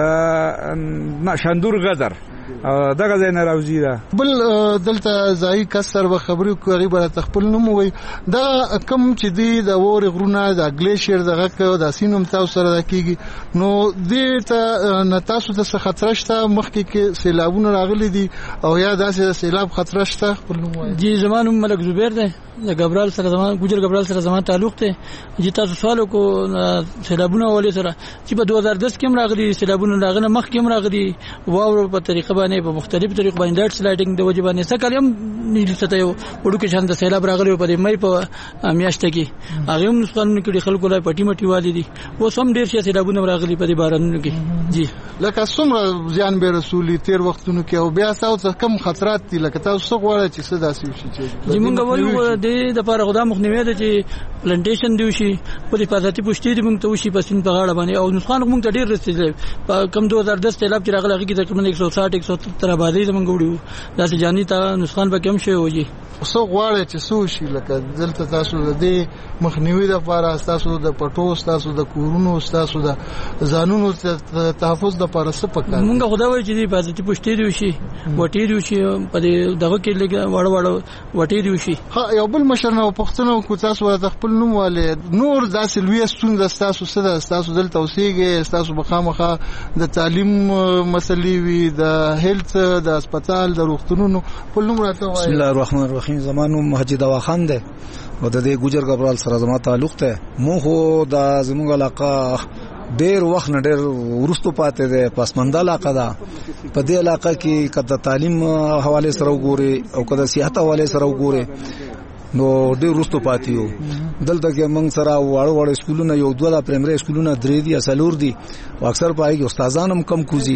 شندور غزر دغه ځای نه راوځي دا بل دلته ځای کسر و خبرې کوي به تخپل نوم وي دا کم چې دی د وور غرونه د ګلیشیر دغه د سینوم تاسو سره کیږي نو دې ته نتاسو د خطر شته مخکې کې سیلابونه راغلي دي او یا داسې سیلاب خطر شته خپل نوم وي جی زمانو ملک زبیر ده د ګبرال سره زمان ګجر ګبرال سره زمان تعلق ته چې تاسو سوالو کو سیلابونه ولې سره چې په 2010 کې راغلي سیلابونه راغله مخ کې راغلي واو په طریقه باندې په مختلف طریقو باندې ډټ سلایډینګ د وجه باندې سکه هم نیل ته یو وړو کې شان د سیلاب راغلي په مې په میاشت کې هغه هم نسخانونه کې خلکو لای پټي مټي والي دي و سم ډیر شي سیلابونه راغلي په دې بارانونو کې جی لکه څومره ځان به رسولي تیر وختونو کې او بیا تاسو کم خطرات دي لکه تاسو غواړئ چې څه داسې وشي چې موږ وایو د لپاره خدای مخنیوي ده چې پلانټیشن دی وشي په حفاظتي پوښتې دي موږ ته وشي په سین په غاړه باندې او نسخان موږ ته ډیر رسیدل په کم 2010 سیلاب چې راغلی کې تقریبا 160-170 آبادی زمونږ وړو داسې جاني ته نسخان به کم شي وږي څو غواړي چې څو شي لکه دلته تاسو د دې مخنیوي لپاره تاسو د پټو تاسو د کورونو تاسو د ځانونو تحفظ لپاره څه پکار موږ خدای وایي چې حفاظتي پوښتې دی وشي وټې دی وشي په دغه کې لګ وړ وټې دی وشي ها یو بل مشرنه پښتنو کو تاسو ورته خپل نوم والے نور داسې لوی ستون د تاسو سره تاسو دلته اوسېږئ تاسو بخامخه د تعلیم مسلې وي د هیلث د هسپتال د روغتونونو په نوم راته وایي بسم الله الرحمن الرحیم زمانو مهجد واخان ده او د دې ګجر ګبرال سره زما تعلق ته مو خو د زموږ علاقه ډیر وخت نه ډیر ورستو پاتې ده پسمنده علاقه ده په دې علاقه کې کده تعلیم حواله سره وګوري او کده صحت حواله سره وګوري نو ډیر ورستو پاتې یو دلته کې موږ سره واړو سکولونه یو دوه پرایمري سکولونه درې دي اسلور دي او اکثر پای کې استادان هم کم کوزي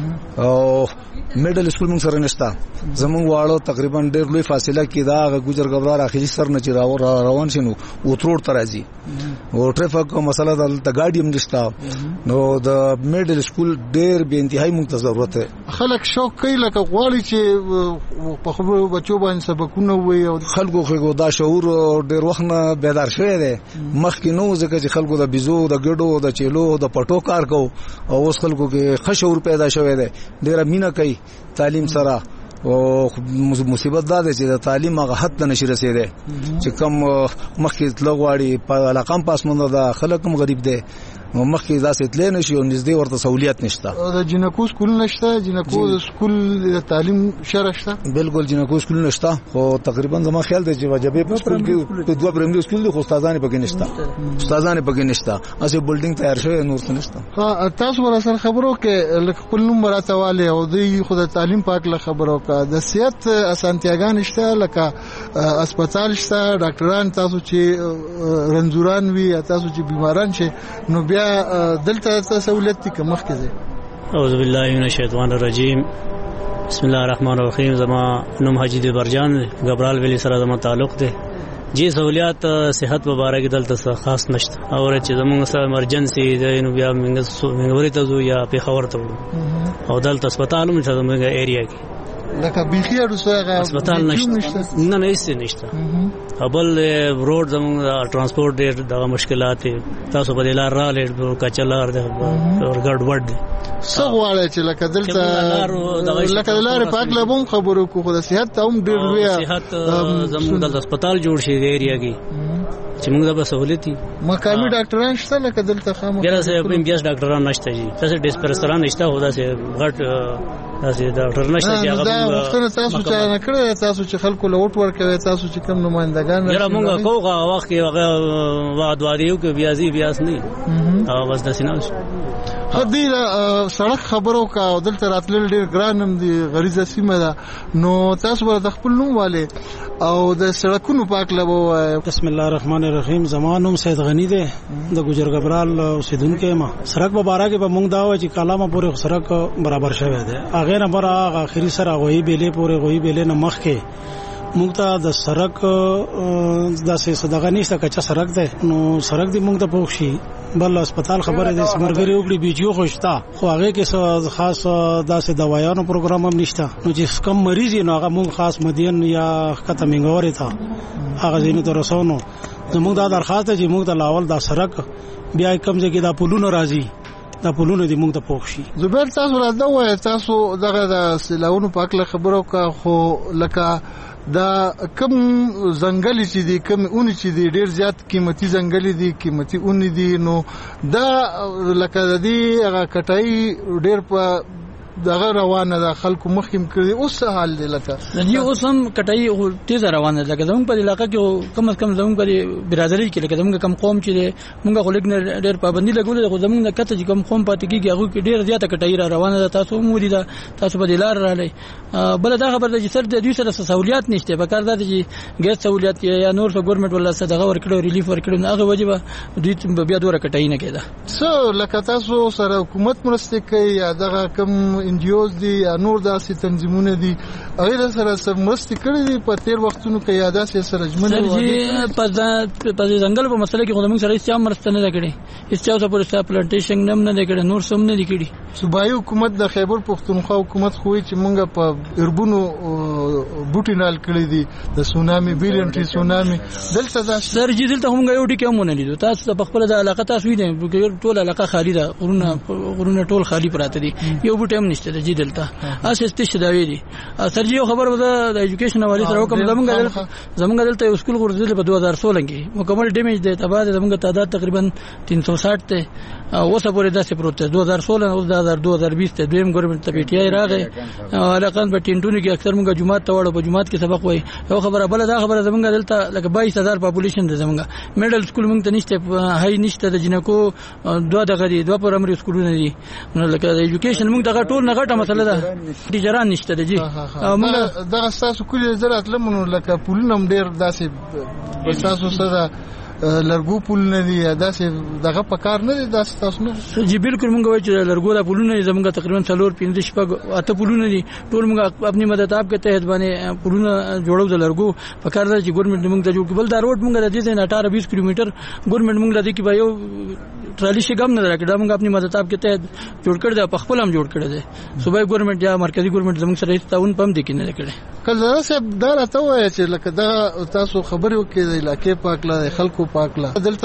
او میډل سکول موږ سره نشتا زموږ واړو تقریبا ډیر لوی فاصله کې دا ګجر ګبرار اخیری سر نه چې روان شنو او تروړ ترازي او ټریفیک مسله د ګاډي هم نشتا نو د میډل سکول ډیر به انتهایی موږ ته ضرورت ده خلک شوق کوي لکه غواړي چې په خبرو بچو باندې سبقونه وي او خلکو دا شعور ډیر وخت نه بیدار شوی دی مخکې نو ځکه چې خلکو د بيزو د ګډو د چيلو د پټو کار کو او اوس خلکو کې خشور پیدا شوی دی ډیر مینا کوي تعلیم سره او مصیبت دا ده چې د تعلیم هغه حد ته نشي رسیدي چې کم مخکې تلغواړي په علاقه پاسمنده ده خلک هم غریب دي مخکې داسې تلې نشي او نږدې ورته سہولیت نشته د جنکو سکول نشته جنکو سکول د تعلیم شرع شته بالکل جنکو سکول نشته خو تقریبا زما خیال دی چې واجبې په سکول کې په دوه پرایمري سکول دي خو استادان پکې نشته اسی بلډینګ تیار شوی نور څه نشته ها تاسو ورسره خبرو کې لکه خپل نوم راته والي او د خدای تعلیم پاک له خبرو کا د صحت اسانتیاګان شته لکه هسپتال شته ډاکټران تاسو چې رنځوران وي تاسو چې بیماران شي نو بیا دلته سہولت کی مخ کې اعوذ بالله من الشیطان الرجیم بسم الله الرحمن الرحیم زما نوم حاجی دی برجان غبرال ویلی سره زما تعلق دی جی سہولیات صحت مبارک دلته خاص نشته او چې زموږ سره ایمرجنسي دی نو بیا موږ ورته زو یا په خبر ته او دلته هسپتال هم ته زموږ ایریا کې لکه بيخي اړوسه هسپتال نشته نه نشته ابل روډ زموږ ترانسپورت ډېر دغه مشکلات تاسو په لار را لې کچلار د ګډوډ دي سغواړی چې لکه دلته لکه د لارې پاک لبوم خبرو کو خو د صحت هم ډېر لوی صحت زموږ د هسپتال جوړ شي د ایریا کې چې موږ د سہولتي مقامي ډاکټران شته لکه دلته خامخا ګره سه امتیاز ډاکټران نشته جی تاسو ډیسپرستران نشته هودا سه غټ تاسو ډاکټر نشته چې هغه دا تاسو چې نه کړی تاسو چې خلکو له وټ ورکوي تاسو چې کوم نمائندګان ګره موږ کوغه وخت کې هغه وعد وادیو کې بیاز نه او بس د سیناش خدای سړک خبرو کا دلته راتلل ډیر ګرانم دي غریزه سیمه ده نو تاسو ور د خپل نوم والے او د سړکونو پاک لبو. بسم الله الرحمن الرحیم. زمانوم سید غنی ده د ګجر ګبرال اوسیدونکو ما سړک په بارا کې په مونږ دا و چې کلامه پورې سړک برابر شوی دی هغه نه بر اخري سره غوي بیلې پورې غوي بیلې نه مخ کې مونږ ته د سړک داسې صدقه نشته کچا سړک ده نو سړک دی مونږ ته پوښي بل هسپتال خبره د سمرګری وګړي بيجو خوشتا خو هغه کې خاص داسې دوايانو پروګرام هم نشته نو چې کم مریض نو هغه مونږ خاص مدین یا خطه منګوري تا هغه زینو تر رسونو زموږ دا درخواست چې مونږ ته لاول دا سړک بیا کم ځای کې دا پلونو راځي دا پلونو دی مونږ ته پوښي. زبیر تاسو راځو وای تاسو دغه د سلاونو پاک خبرو کا خو لکه دا کم زنګل چې دي کم اونې چې دي ډیر زیات قیمتي زنګل دي قیمتي اونې دي نو دا لکه د دې هغه کټای ډیر په دغه روانه ده خلکو مخکیم کړی اوس حال دی لکه دې اوس هم کټای تیز روانه ده زموږ په علاقې کې کم از کم زموږ په برادری کې لکه زموږ کم قوم چې موږ خلک نه ډیر پابندي لګولې خو زموږ نه کته چې کم قوم پاتې کیږي هغه کې ډیر زیاته کټای را روانه ده تاسو مو دي تاسو په دلار را لې بل دا خبر ده چې سر د دې سره سہولیات نشته په کار ده چې ګیس سہولیات یا نور څه ګورنمنت ولا څه دغه ورکړو ریلیف ورکړو هغه وجبه دوی بیا دوره کټای نه کېده سو لکه تاسو سره حکومت مرسته کوي یا دغه کم انجیوز دي یا نور داسې تنظیمونه دي هغه سره سمرستي کړی دي په تیر وختونو کې یاده سره جمنه وایي په ځنګل په مسله کې خدمت سره هیڅ مرسته نه کړي هیڅ څه پر پلانټیشن نه کړي نور سم نه کړي. صوبایي حکومت د خیبر پختونخوا حکومت خوې چې مونږ په اربونو بوټي نال کړی دي د سونامي بیلنټي سونامي دلته دا سرجی دلته موږ یو ټکی هم نه لیدو تاسو په خپل د علاقه تاسو دې ټول علاقه خالی ده غرونه ټول خالی پراته دي یو بوټي هم نشته د جدل ته اساسته شداوی دي سرجی خبر ودا د ایجوکیشن حواله سره کوم زمونږ دلته یو سکول غورځل په 2016 کې مکمل ډیمیج دی تبعه زمونږ تعداد تقریبا 360 ته اوسه پورې داسې پروت 2016 او 2020 ته دویم ګورنمنت ته پی ټی آی راغی علاقان په ټینټونو کې اکثر موږ جمعات ته وړو په جمعات کې سبق وای یو خبره بل دا خبره زمونږ دلته لکه 22000 پاپولیشن ده زمونږ میډل سکول موږ ته نشته هاي نشته د جنکو دوه دغه دي دوه پرایمري سکولونه دي نو لکه د ایجوکیشن موږ ته ټول نه غټه مسله ده ټیچران نشته دي موږ دغه تاسو کلی زراعت لمنو لکه پولنم ډیر داسې تاسو سره لرګو پول نه دي داسې دغه پکار نه دي داسې تاسو نه جی بالکل موږ وایو چې لرګو د پولونه زموږ تقریبا 4-5 شپږ اته پولونه دي ټول موږ خپل مدد آپ کې تحت باندې پولونه جوړو د لرګو پکار ده چې ګورنمنت موږ ته جوړ کول دا روډ موږ د دې نه 18-20 کیلومتر ګورنمنت موږ لدی کې به یو ټرالی شګم نه راکړه موږ خپل مدد آپ کې تحت جوړ کړ د خپل هم جوړ کړی دی صوبایي ګورنمنت یا مرکزی ګورنمنت زموږ سره تعاون پم دي کې نه کړی کله صاحب دا راته وایي چې لکه دا تاسو خبرو کې د علاقې پاکلا خلکو پاکلا دلته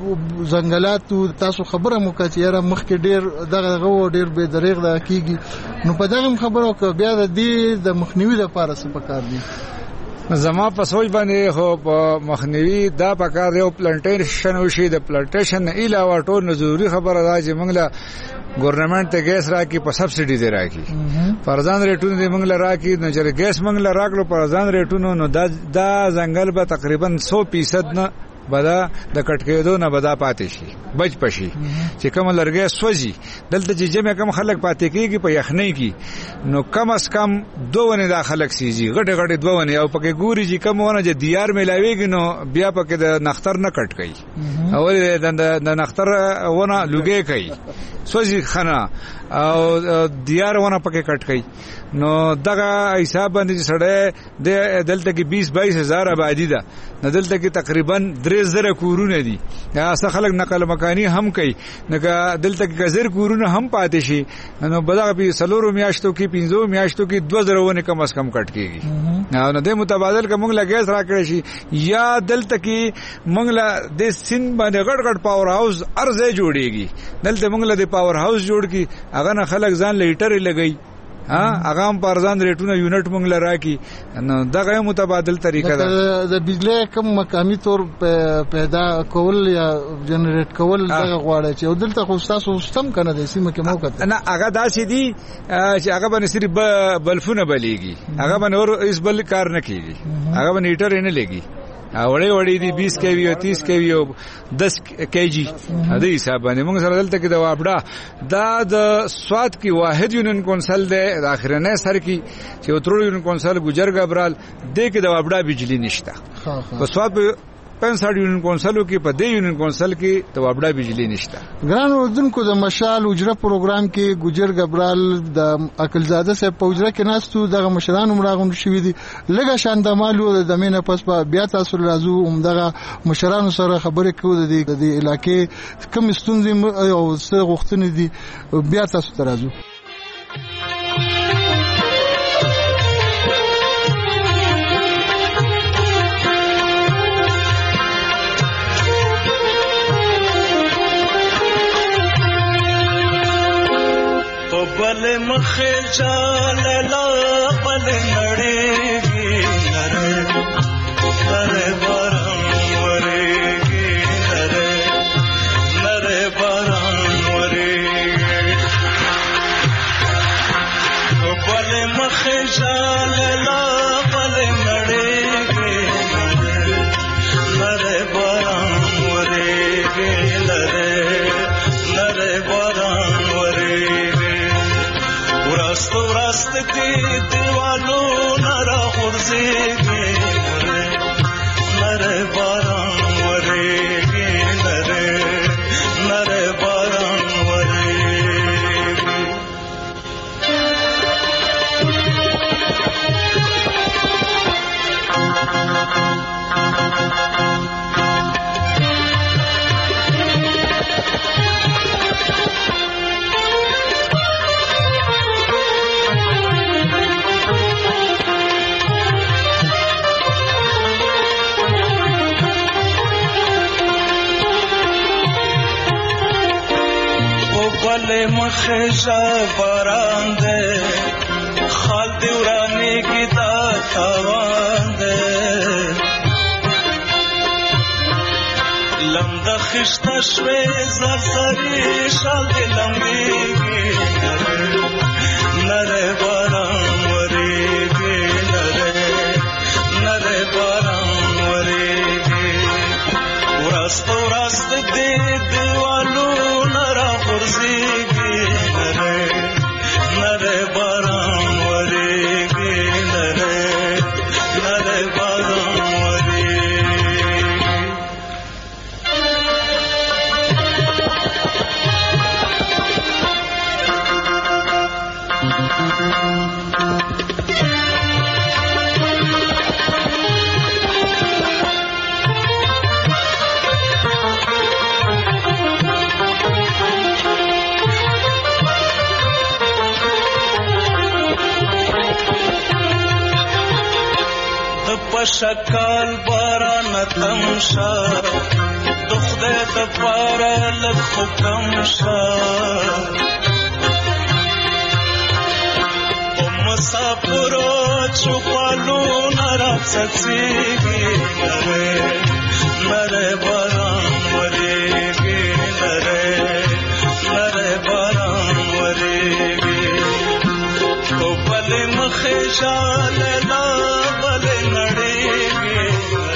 ځنګلات تاسو خبره مو کوي چې مخ کې ډیر دغه غو ډیر به دریغ د کیږي نو په دغه خبرو کې بیا د دې د مخنیوي لپاره څه پکار دي زما په سوچ باندې خو په مخنیوي دا پکار یو پلانټیشن وشي د پلانټیشن نه علاوه ټول ضروری خبره ده چې موږ له ګورنمنت ته ګیس راکې په سبسيډي دی راکې فرزان ریټونو دی موږ له راکې نو چې ګیس موږ له راکلو فرزان ریټونو نو دا ځنګل به تقریبا 100% نه بدا د کټکېدو نه بدا پاتې شي بچ پشي چې کوم لرګي سوځي دلته چې جمع کم خلک پاتې کیږي په یخنۍ کې نو کم اس کم دوونه د خلک سيږي غټه غټه دوونه او پکې ګوري چې کوم ونه چې دیار ملاويږي نو بیا پکې د نختر نه کټ کوي او د نختر ونه لوګي کوي سوځي خنا او دیار ونه پکې کټ کوي نو دغه حساب باندې سړی د دلته کې 20-22 هزار آبادی ده نو دلته کې تقریبا 3 3,000 کورونه دي څه خلک نقل مکانی هم کوي نګه دلته کې غزر کورونه هم پاتې شي نو بدغه په سلورو میاشتو کې 15 میاشتو کې 2,000 ونه کم از کم کټ کیږي نو د متبادل کوم لګیس راکړي شي یا دلته کې موږ له د سین باندې غټ پاور هاوس ارزه جوړيږي دلته موږ له د پاور هاوس جوړ کی هغه نه خلک ځان لیټر لګي هغه هم پرځان ریټونه یونټ موږ لرا کی نو دغه متبادل طریقه ده د بجلی کم مقامی طور پیدا کول یا جنریټ کول دغه غواړي چې دلته خو تاسو سیستم کنه د سیمه کې موقع نه هغه داسې دي چې هغه باندې صرف بلفونه بلیږي هغه باندې اور اس بل کار نه کیږي هغه باندې هیټر نه لګي وړي دي 20 کیوی او 30 کیوی او 10 کیجی د حساب باندې موږ سره دلته کې د وابډا دا د سواد کی واحد یونین کونسل د اخرنه سر کی چې وترو یونین کونسل ګجر غبرال د کې د وابډا بجلی نشته په سواد 65 یونین کونسلو کې په دې یونین کونسل کې د وابډا بجلی نشته ګران اردوونکو د مشال اجره پروګرام کې ګجر غبرال د عقلزاده صاحب په اجره کې ناستو دغه مشران عمرغون شوې دي لګه شاندمالو د دمنه پس بیا تاسو راځو دغه مشران سره خبرې کوو د علاقې کوم ستونزې او څه غوښتنې دي بیا تاسو ته راځو بل مخه چاله بل نړېږي نره باران ورېږي نره باران ورېږي بل مخه چاله بل نړېږي نره باران ورېږي نره باران ورېږي ورست کی دیوالو نرا خورزیگی نره باران وریگی نره باران وریگی بل مخشا باران دے خال دیورانی کی دا تاوان دے لمد خشتا شوی زرزری شال دی لمبیگی نره باران وریگی نره باران وریگی ورست دی دیوالو نرا خورزیگی نره باران وریگی نره باران وریگی شکال باران تمشا دخده دپارا لکھو کمشا مسافرو چوپالو نراب سکسیگی نره باران وریگی نره باران وریگی تو بل مخشال لا بل نړېږي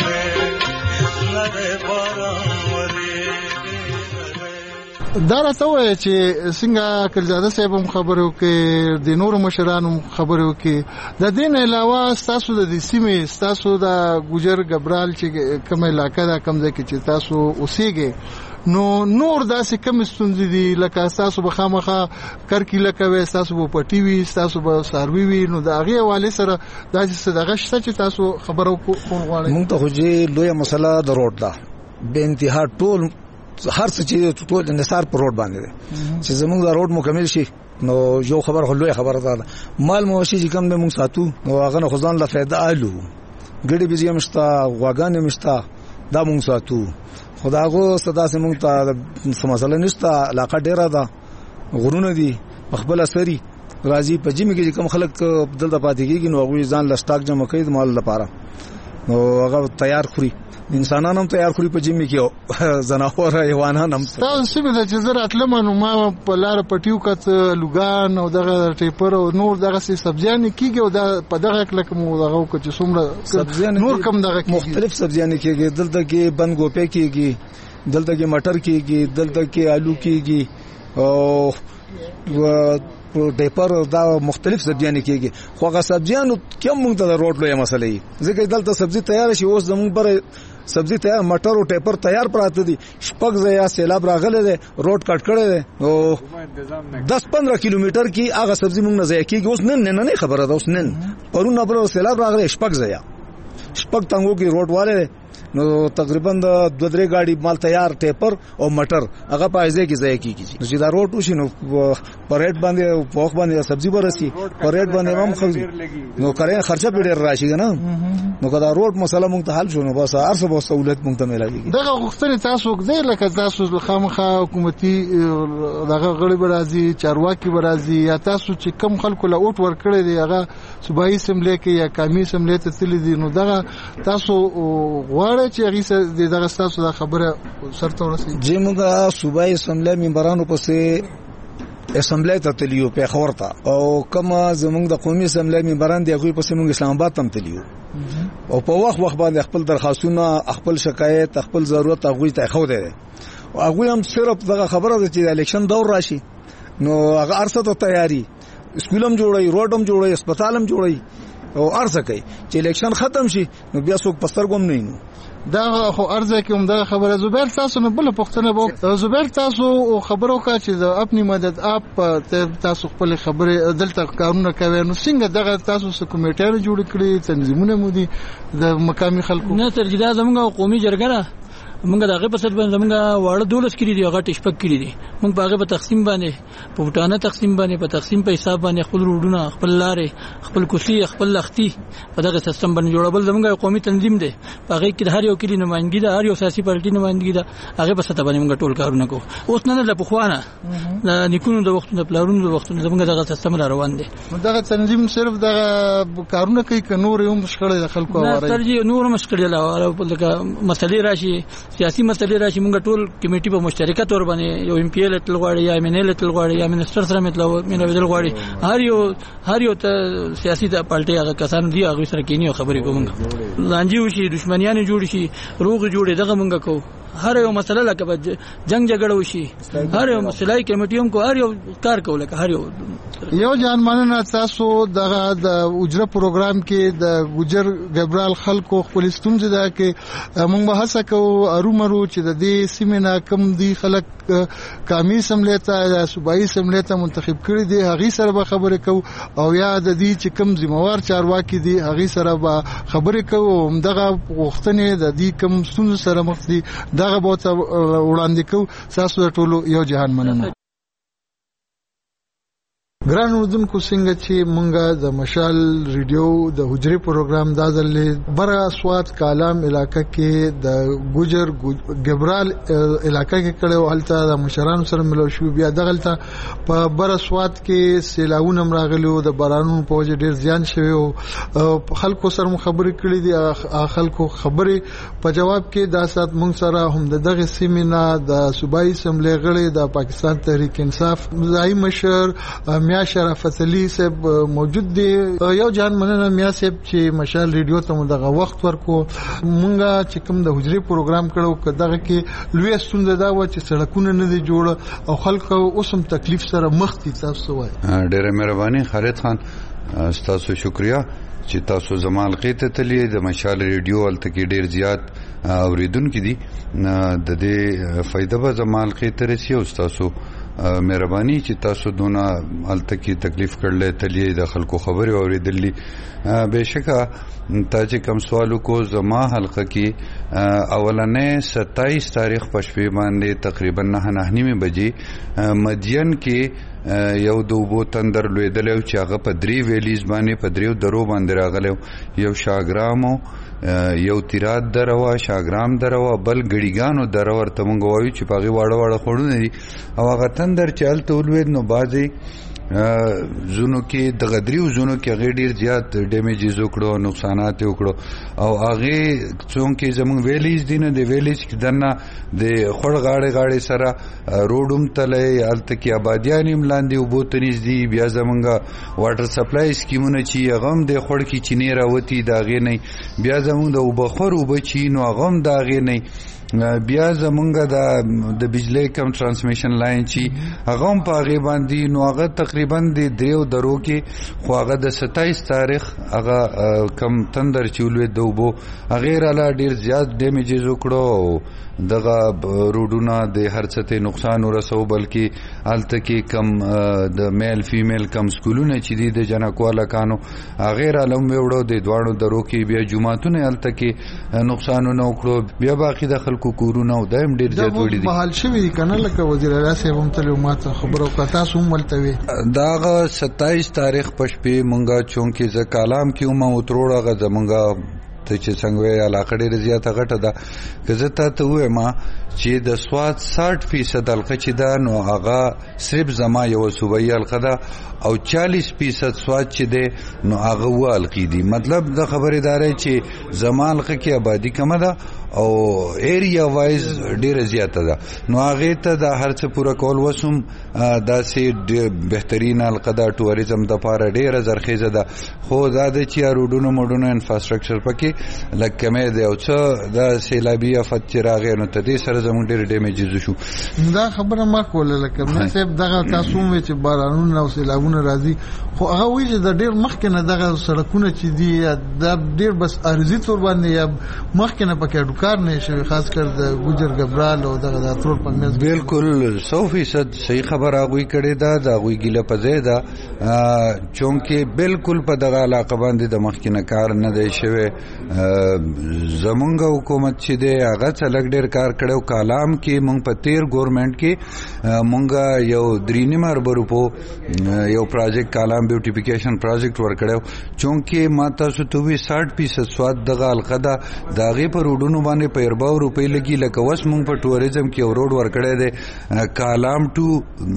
نره باران وریگی دا راته وایي چې څنګه عقلزاده صاحب هم خبرې وکړي د نورو مشرانو خبرې وکړي د دې نه علاوه ستاسو د سیمې ستاسو د ګوجر غبرال چې کوم علاقه دا کوم ځای کې چې تاسو اوسېږئ نو نور داسې کم ستونزې دي لکه تاسو به خامخا کرکیله کوي تاسو به پټي وي تاسو به ساروي وي نو د هغې حوالې سره داسې څه دغه شته چې تاسو خبره کول غواړئ موږ ته خو چې لویه مسله د روډ ده به انتها ټول هر څه چې ټول انحصار پر روډ باندې دي چې زموږ دا روډ مکمل شي نو یو خبر خلوی خبره ده مال موشي چې کم به موږ ساتو نو هغه نه خدان لا فائدہ آلو ګډي بيزي مشتا واغان مشتا دا موږ ساتو خداغو صدا سه موږ ته مسله نشته علاقه ډیره ده غرونه دي خپل اثري راځي په جمی کې کوم خلک دلته پاتې کیږي نو هغه ځان لسټاک جمع کوي د مال لپاره نو هغه تیار خوري انسانان هم تیار خوري په جمی کې زناور حیوانان هم تاسو سیمه چې زه راتلم نو ما په لار پټیو کته لوګان او دغه ټیپر او نور دغه سبزیان کیږي او په دغه کلک مو دغه کو چې څومره سبزیان نور کم دغه مختلف سبزیان کیږي دلته کې بند ګوپې کیږي دلته کې مټر کیږي دلته کې آلو کیږي او ډیپر دا مختلف سبزیان کیږي خو هغه سبزیان کوم موږ ته روډ لوي مسلې ځکه دلته سبزی تیار شي اوس زموږ پر سبزی تیار مټر او ټیپر تیار پراته دي شپږ ځای سیلاب راغله ده روډ کټ کړي ده او 10-15 کیلومتر کې هغه سبزی موږ نه ځای کیږي اوس نن خبره ده اوس نن پرونه پر سیلاب راغله شپږ ځای شپږ تنګو کې روډ والے نو تقریبا 2-3 گاڑی مال تیار ټیپر او مټر هغه پایځه کې ځای کیږي چې دا روټ وشي نو پریټ باندې پوخ باندې سبزی برسي پریټ باندې هم خو نو کرے خرچه ډېر راشي نه نو کدا روټ مسله مونږ ته حل شو نو بس ارسه به سہولت مونږ ته ملایږي دغه غوښتنې تاسو وکړئ لکه تاسو خامخا حکومتي دغه غړي برازي چارواکي برازي یا تاسو چې کم خلکو له اوټ ور کړی دی هغه صوبایي سملې کې یا قومي سملې ته تللی دي نو دغه تاسو چې هغه دغه تاسو دا خبره سرته ورسي چې موږ صوبایي اسمبلی ممبرانو پسې اسمبلی ته تلیو په خورتا او کما زموږ د قومي اسمبلی ممبران دی هغه پسې موږ اسلام آباد ته تلیو او په وخت باندې خپل درخواستونه خپل شکایت خپل ضرورت هغه ته خو دی او هغه هم صرف دغه خبره ده چې الیکشن دور راشي نو هغه ارسه ته تیاری سکولم جوړي روډم جوړي هسپتالم جوړي او ارزه کوي چې الیکشن ختم شي نو بیا څوک پسترګوم نه نو دا خو ارزه کوم دا خبره زبیر تاسو نه بل پښتنه بو زبیر تاسو خبرو کا چې خپل مدد اپ تاسو خپل خبره دلته کارونه کوي نو څنګه دغه تاسو کمیټه جوړ کړی تنظیمونه مو دي د مقامي خلکو نه ترجیدا زموږ قومي جرګه موږ دغه په ست باندې زموږ واړه 12 کړي دي هغه ټشپک کړي دي موږ هغه په تقسیم باندې په وټانه تقسیم باندې په تقسیم په حساب باندې خپل روډونه خپل لارې خپل کوسي خپل لختي په دغه سیستم باندې جوړول زموږ قومي تنظیم دی هغه کې هر یو کلی نمائندګي ده هر یو سیاسي پارټي نمائندګي ده هغه په ست باندې موږ ټول کارونه کوو اوس نه له پخوانه د نیکونو د وختونو د پلارونو د وختونو زموږ دغه سیستم را روان دی دغه تنظیم صرف دغه کارونه کوي ک نور هم مشکل د خلکو اوري ترجیح نور مشکل لا مسلې راشي سیاسي مسلې راشي موږ ټول کمیټي په مشترکه تور باندې یو ایم پی ال تل غواړي یا ایم ان ال تل غواړي یا منسٹر سره مینه غواړي هر یو ته سیاسي د پارټي هغه کسان دی هغه سره کینی خبرې کوم لانجی وشي دښمنیان جوړ شي روغ جوړي دغه موږ کو هر یو مسله لکه جنگ جګړه وشي هر یو مسلای کمیټیوم کو هر یو کار کول لکه هر یو جان مننه تاسو دغه د اجرا پروګرام کې د ګجر ګبرال خلکو خپل ستونزې ده کې موږ به هڅه کوو ارومرو چې د دې سیمه کم دي خلک قومي سملې ته صوبایي سملې ته منتخب کړي دي هغه سره به خبرې کوو او یا د دې چې کم ذمہوار چارواکي دي هغه سره به خبرې کوو دغه وختنه د دې کم ستونزې سره مخ دي دغه به وړاندې کوو تاسو ټول یو جهان مننه ګران اردوونکو څنګه چې مونږه د مشال ریډیو د حجري پروګرام د ځلې برا سواد کالام علاقې کې د ګوجر ګبرال علاقې کې کړه او هلته د مشرانو سره ملو شو بیا دغلته په برا سواد کې سیلاونه راغلو د بارانونو په وجه ډیر زیان شوی او خلکو سره خبرې کړې دي خلکو خبرې په جواب کې د سات مونږ سره هم دغه سیمینه د صوبایي اسمبلی غړي د پاکستان تحریک انصاف ځای مشر میا شرافت علي صاحب موجود دي یو جان مننه میا صاحب چې مشال ریډیو ته دغه وخت ورکو مونږه چې کوم د حجري پروګرام کړو دغه کې لوی ستونزه دا و چې سړکونه نه دي جوړ او خلک اوسم تکلیف سره مخ دي تاسو وای ډېر مهرباني خالد خان تاسو شکریا چې تاسو زمال قیته تلی د مشال ریډیو ولته کې ډېر زیات اوریدونکو دي د دې فائدہ به زمال قیته رسي او تاسو مهرباني چې تاسو دونه الته کې تکلیف کړل تلې د خلکو خبرې اوریدلې بهشکه تا چې کوم سوالو کو زما حلقه کې اولنې 27 تاریخ پښې باندې تقریبا 9:30 بجې مدین کې یو د وبو تندر لویدل چې هغه په 3 ویلیز باندې په 3 درو باندې راغلو یو شاګرامو یو تیرات دروا شاګرام دروا بل ګړیګانو درور ته مونږ وایو چې پاغي واړه واړه خړونه دي او هغه تندر چالت ولوید نو بازي زونو کې د غدریو زونو کې هغه ډیر زیات ډیمیجز وکړو نقصانات وکړو او هغه څونکه زموږ ویلیز دي نه د ویلیز کې دنه د خړ غاړې سره روډوم تلې الته کې آبادیان ملاندې وبوتنیز دي بیا زمونږ واټر سپلای سکیمونه چې هغه د خړ کې چینه راوتی داغه نه بیا زمونږ د وبخور وبچی نو هغه داغه نه بیا زمونږ د بجلی کم ترانسمیشن لاین چې هغه په هغه باندې نو هغه تقریبا د 3 درو کې خو هغه د 27 تاریخ هغه کم تندر چولوي دوبو غیر اله ډیر زیات ډیمیجز وکړو دغه روډونه د هرڅته نقصان ورسو بلکې الته کې کم د میل فیمیل کم سکولونه چې د جنکواله کانو غیر اله وړو د دوانو درو کې بیا جمعهتونه الته کې نقصانونه وکړو بیا باقي د خلکو کورونه او دایم ډیر زیات وړي دي بحال شوی کنه لکه وزیر اعلی صاحب هم تل ماته خبرو کتا سوم ولتوي داغه 27 تاریخ پښې مونږه چونکه ز کلام کې ما وتروړه غ زمونږه ته چې څنګه علاقه ډېر زیاته غټه ده که زه ته وایم چې د سواد 60% حلقه چې ده نو هغه صرف زما یو صوبایي حلقه ده او 40% سواد چې ده نو هغه و حلقې دي مطلب د خبرې داري چې زما حلقه کې آبادی کمه ده او ایریا وایز ډیره زیاته ده نو هغه ته د هرڅه پوره کول وسوم دا سي بهترین القدا ټوریزم د پاره ډیره زرخیزه ده خو دا د چي روډونو موډونو انفراستراکچر پکې لکه مې ده او څه د سیلابي افت چراغ نو ته دې سره زموږ ډیر ډیمیجز شو دا خبره ما کوله لکه مې صاحب دغه تاسو مې چې بارانونه او سیلابونه راځي خو هغه وی چې د ډیر مخکې نه دغه سړکونه چې دي د ډیر بس ارزي تور باندې یا مخکې نه پکې کار نه شي خاص کر د ګوجر ګبرال او دغه د ترور په مز بالکل 100% صحیح خبره غوي کړي دا غوي ګيله پځه دا چونکه بالکل په دغه علاقه باندې د مخکینه کار نه دی شوی زمونږ حکومت چې دی هغه څلګ ډیر کار کړو کلام کې مونږ په 13 ګورنمنت کې مونږ یو 3.5 ارب روپو یو پروجیکټ کلام بیوټیفیکیشن پروجیکټ ور کړو چونکه ماته سو 60% سواد دغه القدا داغه په روډونو باندې په 4 روپۍ لګي لکه وس مونږ په ټوریزم کې روډ ورکړی دی کالام ټو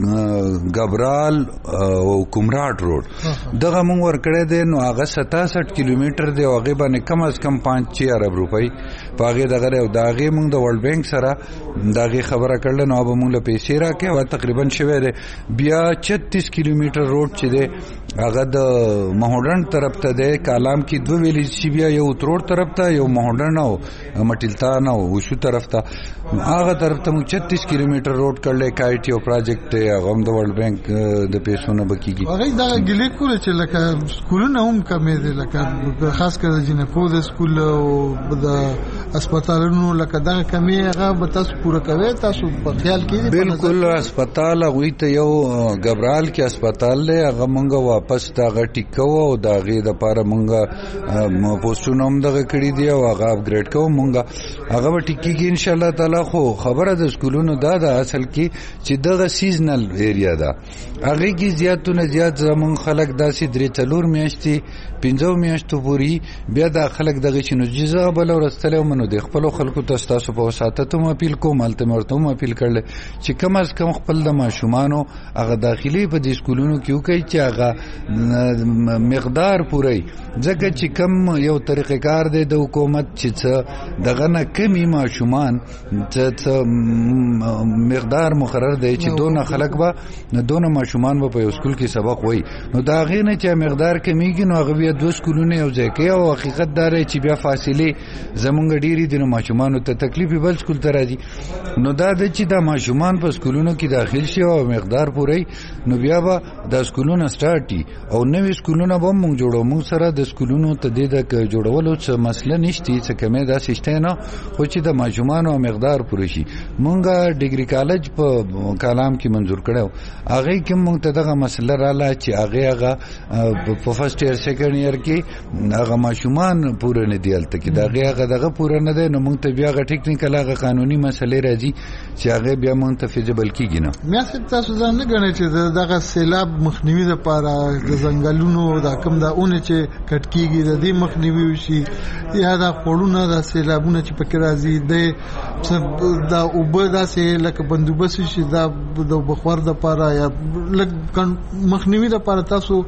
غبرال او کومراټ روډ دغه مونږ ورکړی دی نو هغه 67 کیلومتر دی او هغه باندې کم از کم 5-6 ارب روپۍ پاغه دغه او داغه مونږ د ورلد بانک سره داغه خبره کړل نو به مونږ له پیسې راکې او تقریبا شوه دی بیا 36 کیلومتر روډ چې دی هغه د مهوډن طرف ته دی کالام کې دوه ویلې چې بیا یو ترور طرف ته یو مهوډن او مټیلتان او وشو طرف ته هغه طرف ته 36 کیلومتر روډ کړل کایټ یو پروجیکټ هغه د ورلد بانک د پیسو نه بکیږي هغه دا ګلې کول چې لکه سکولونه هم کمې دي لکه خاص کر جنکو د سکول او د هسپتالونو لکه دا کمې هغه به تاسو پوره کوي تاسو په خیال کې بالکل هسپتال غوي ته یو غبرال کې هسپتال له هغه مونږ واپس دا غټیکو او دا غي د پاره مونږ پوسټونه هم دغه کړی دی او هغه اپګریډ کوو مونږ هغه ټیکی کې ان شاء الله تعالی خو خبره د سکولونو دا د اصل کې چې دغه سیزنل ایریا ده هغه کې زیاتونه زیات زمون خلک داسې 3-4 میاشتې 15 میاشتو پوری بیا د خلک دغه چې نو جزا بل ورستلو منو د خپل خلکو تاسو په وساتته مو اپیل کوم الته مرته مو اپیل کړل چې کم از کم خپل د ماشومانو هغه داخلي په د سکولونو کې وکړي چې هغه مقدار پوری ځکه چې کم یو طریقې کار دی د حکومت چې دغه نه کمی ماشومان چې مقدار مقرر دی چې دونه خلک به دونه ماشومان په یو سکول کې سبق وای نو دا غي نه چې مقدار کمیږي نو هغه بیا 2 سکولونه یو ځای کې او حقیقت دار چې بیا فاصله زمونږ ډیری د ماشومان ته تکلیف بل سکول ته راځي نو دا د چې د ماشومان په سکولونو کې داخل شي او مقدار پوري نو بیا به د سکولونو سٹارټي او نوې سکولونه به موږ جوړو موږ سره د سکولونو ته د جوړولو څه مسله نشته چې کومه دا سیستم نه خو چې د ماشومان او مقدار پوري شي موږ ډیګري کالج په کلام کې منزور کړو هغه کې موږ ته دغه مسله رااله چې هغه په فرست ایئر سیکنډ ایئر کې هغه ماشومان پوره نه دی الته کې دغه پوره نه دی نو موږ ته بیا غ ټیکنیکل هغه قانوني مسلې راځي چې هغه بیا موږ ته فیزیبل کیږي نه مې څه تاسو ځان نه غنئ چې دغه سیلاب مخنیوي لپاره د ځنګلونو دا کم دا اونې چې کټ کیږي د دې مخنیوي وشي یا دا خړونه د سیلابونه چې پکې راځي دا اوبه داسې لکه بندوبست شي دا د بخور د لپاره یا مخنیوي لپاره تاسو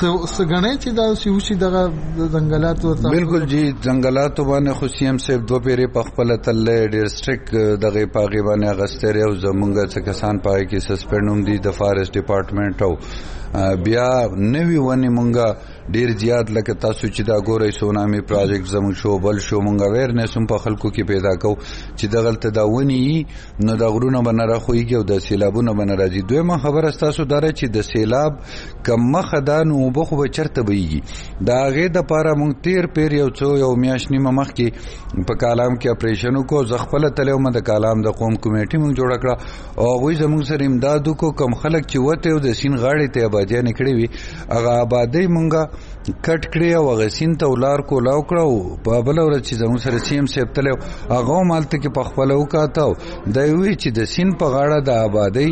څنګه چې دا وشي دغه ځنګلاتو بالکل جی ځنګلاتو باندې خو سی ام صاحب دوه پیری په خپل تل ډیر سټریک دغه پاغي باندې غستره او زمونږ څخه کسان پای کې سسپند هم دي د فارست ډپارټمنټ او بیا نوی ونی مونږه ډیر زیات لکه تاسو چې دا ګورئ سونامي پروجیکټ زموږ شو بل شو مونږ اویرنس هم په خلکو کې پیدا کو چې دغلت دا ونی نو د غرونو باندې راخويږي او د سیلابونو باندې راځي دویمه خبره تاسو داره چې د سیلاب کم مخدان او بخو بچرته بيږي دا غي د پاره مونږ تیر پیر یو میاشت نیمه مخ کې په کالام کې اپریشن کو زغفله تلوم د کالام د قوم کمیټي مونږ جوړ کړه او وای زموږ سره امداد کو کم خلک چې وته د سین غاړې ته آبادی نکړي وي هغه آبادی مونږه کټ کړی او غسین ته ولار کو لاو کړو په بل ورځ چې زموږ سره سیم سپتلو هغه مالته کې په خپل وکاتو دا وی چې د سین په غاړه د آبادی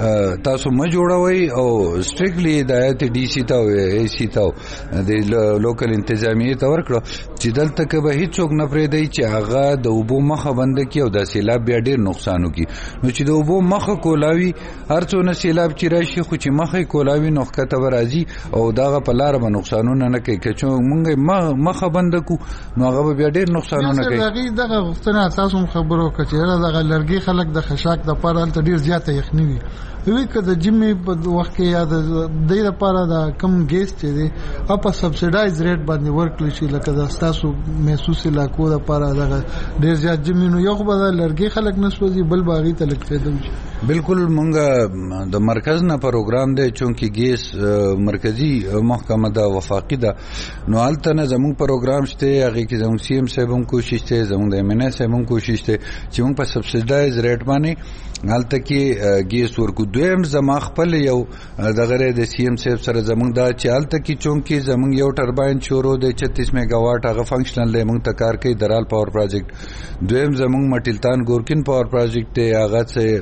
تاسو ما جوړوي او سټریکلی هدایت ډي سي ته او اي سي ته د لوکل انتظامیه ته ورکړو چې دلته کې به هیڅوک نه پرې دی چې هغه د وبو مخه بند کی او د سیلاب بیا ډیر نقصان وکي نو چې د وبو مخه کولاوي هرڅونه سیلاب چې راشي خو چې مخه کولاوي نو کته ورازي او داغه په لار به نقصانونه نه کوي چې مونږه مخه بند کو نو هغه بیا ډیر نقصانونه کوي دغه غوښتنه اساسو خبرو کچېره دغه لرګي خلک د خشاک د پاره تل ډیر زیاته یخني وي که د جمی په وخت کې یا د دې لپاره د کم ګیس چې دی په سبسایډایز ریټ باندې ورکړل شي لکه د تاسو محسوس علاقو لپاره دغه ډیر زیات جمی نو یو خو به لرګي خلک نسوځي بل باغی ته لګ فایده بالکل مونږه د مرکز نه پروګرام دی چونکی ګیس مرکزی محکمه دا وفاقی دا نو الته نه زموږ پروګرام شته هغه کې زموږ سی ام صاحب هم کوشش ته زموږ د ایم ان اس هم کوشش ته چې موږ په سبسایډایز ریټ باندې حالته کې ګیس ورکو دویم زما خپل یو دغه د سی ام صاحب سره زموږ دا چې حالته کې چونکی زموږ یو ټرباین شروع د 36 میگا واټ هغه فنکشنل دی موږ ته کار کوي درال پاور پروجیکټ دویم زموږ مټیلتان ګورکین پاور پروجیکټ ته هغه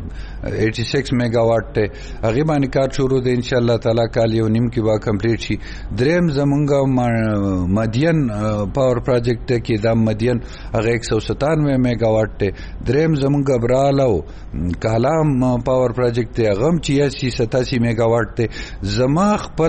څه 86 میگا واټ ته هغه باندې کار شروع دی ان شاء الله تعالی کال یو نیم کې با کمپلیټ شي دریم زموږ مدین پاور پروجیکټ ته کې د مدین هغه 197 میگا واټ ته دریم زموږ برالو کلام پاور پروجیکټ ته غم چې 87 میگا واټ ته زما خپل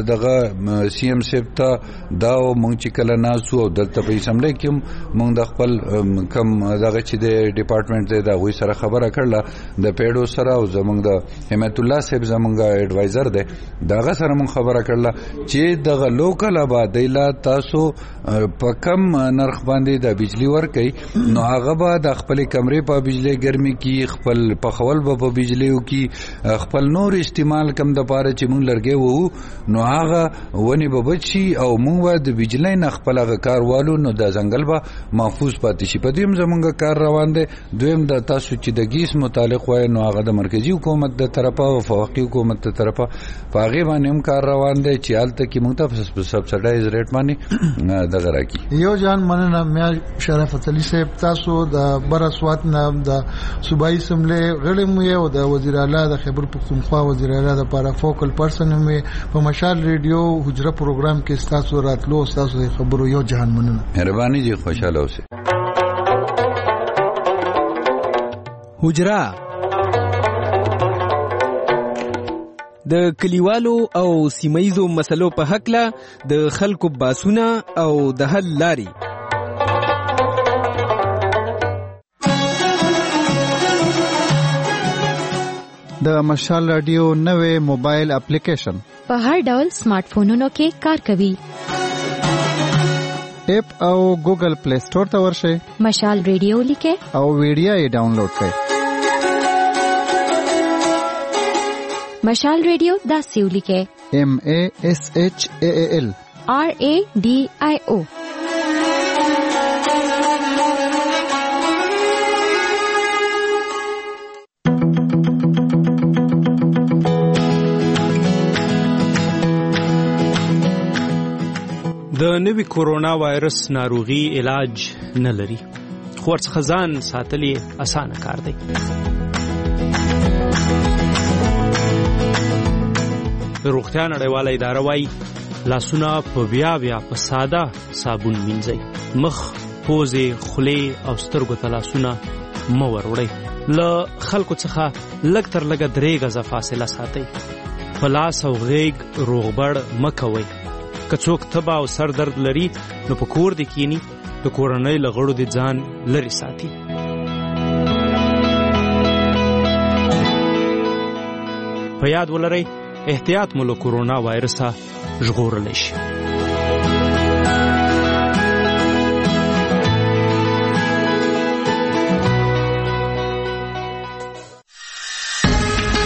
دغه سی ام سپتا دا مونږ چې کله ناسو او دلته په اسمبلی کې مونږ د خپل کم دغه چې د ډپارټمنټ دی دا غوي سره خبره کړله د پیډو سره او زمونږ د حمایت الله صاحب زمونږ ایڈوایزر دی داغه سره مونږ خبره کړله چې دغه لوکل آبادی لا تاسو په کم نرخ باندې د بجلی ورکي نو هغه به د خپل کمرې په بجلی ګرمي کې خپل په خول په بجلیو کې خپل نور استعمال کم د پاره چې مونږ لرګي وو نو هغه ونی به بچي او مونږ د بجلی نه خپل کاروالو نو د ځنګل به محفوظ پاتې شي په دې زمونږ کار روان دی دویم د تاسو چې د ګیس متعلق وای نو هغه د مرکزی حکومت د طرفه او وفاقي حکومت د طرفه په هغه باندې هم کار روان دی چې حالت کې مونږ ته سبسایډایز ریټ باندې دغه راکی یو جان مننه مې شرافت علي صاحب تاسو د برسوات نه د صوبایي سملې غړي مو یو د وزیر اعلی د خیبر پختونخوا وزیر اعلی د لپاره فوکل پرسن مې په مشال ریډیو حجره پروګرام کې تاسو راتلو تاسو خبرو یو جهان مننه مهرباني جی خوشاله اوسئ حجره د کلیوالو او سیمایزو مسلو په حق له د خلکو باسونه او د حل لاري د مشال رادیو نوې موبایل اپلیکیشن په هر ډول سمارټ فونونو کې کار کوي اپ او ګوګل پلی سٹور ته ورشئ. مشال ریډیو لیکه او ویډیو یې ډاونلوډ کړئ. مشال ریډیو داسې ولیکئ MASHAAL RADIO. د نوي کورونا وایرس ناروغي علاج نه لري، خو ورڅخه ځان ساتل یې اسانه کار دی. د روغتیا نړیواله اداره وایي لاسونه په بیا په ساده صابون مینځئ. مخ، پوزې، خولې او سترګو ته لاسونه مه وروړئ. له خلکو څخه لږ تر لږه 3 غزه فاصله ساتئ. په لاس او غیږ روغبړ مه کوئ. که څوک تبه او سر درد لري نو په کور دې کینی، د کورنۍ له غړو دې ځان لرې ساتي. په یاد ولرئ احتیاط مو له کورونا وایرسه ژغورلی شي.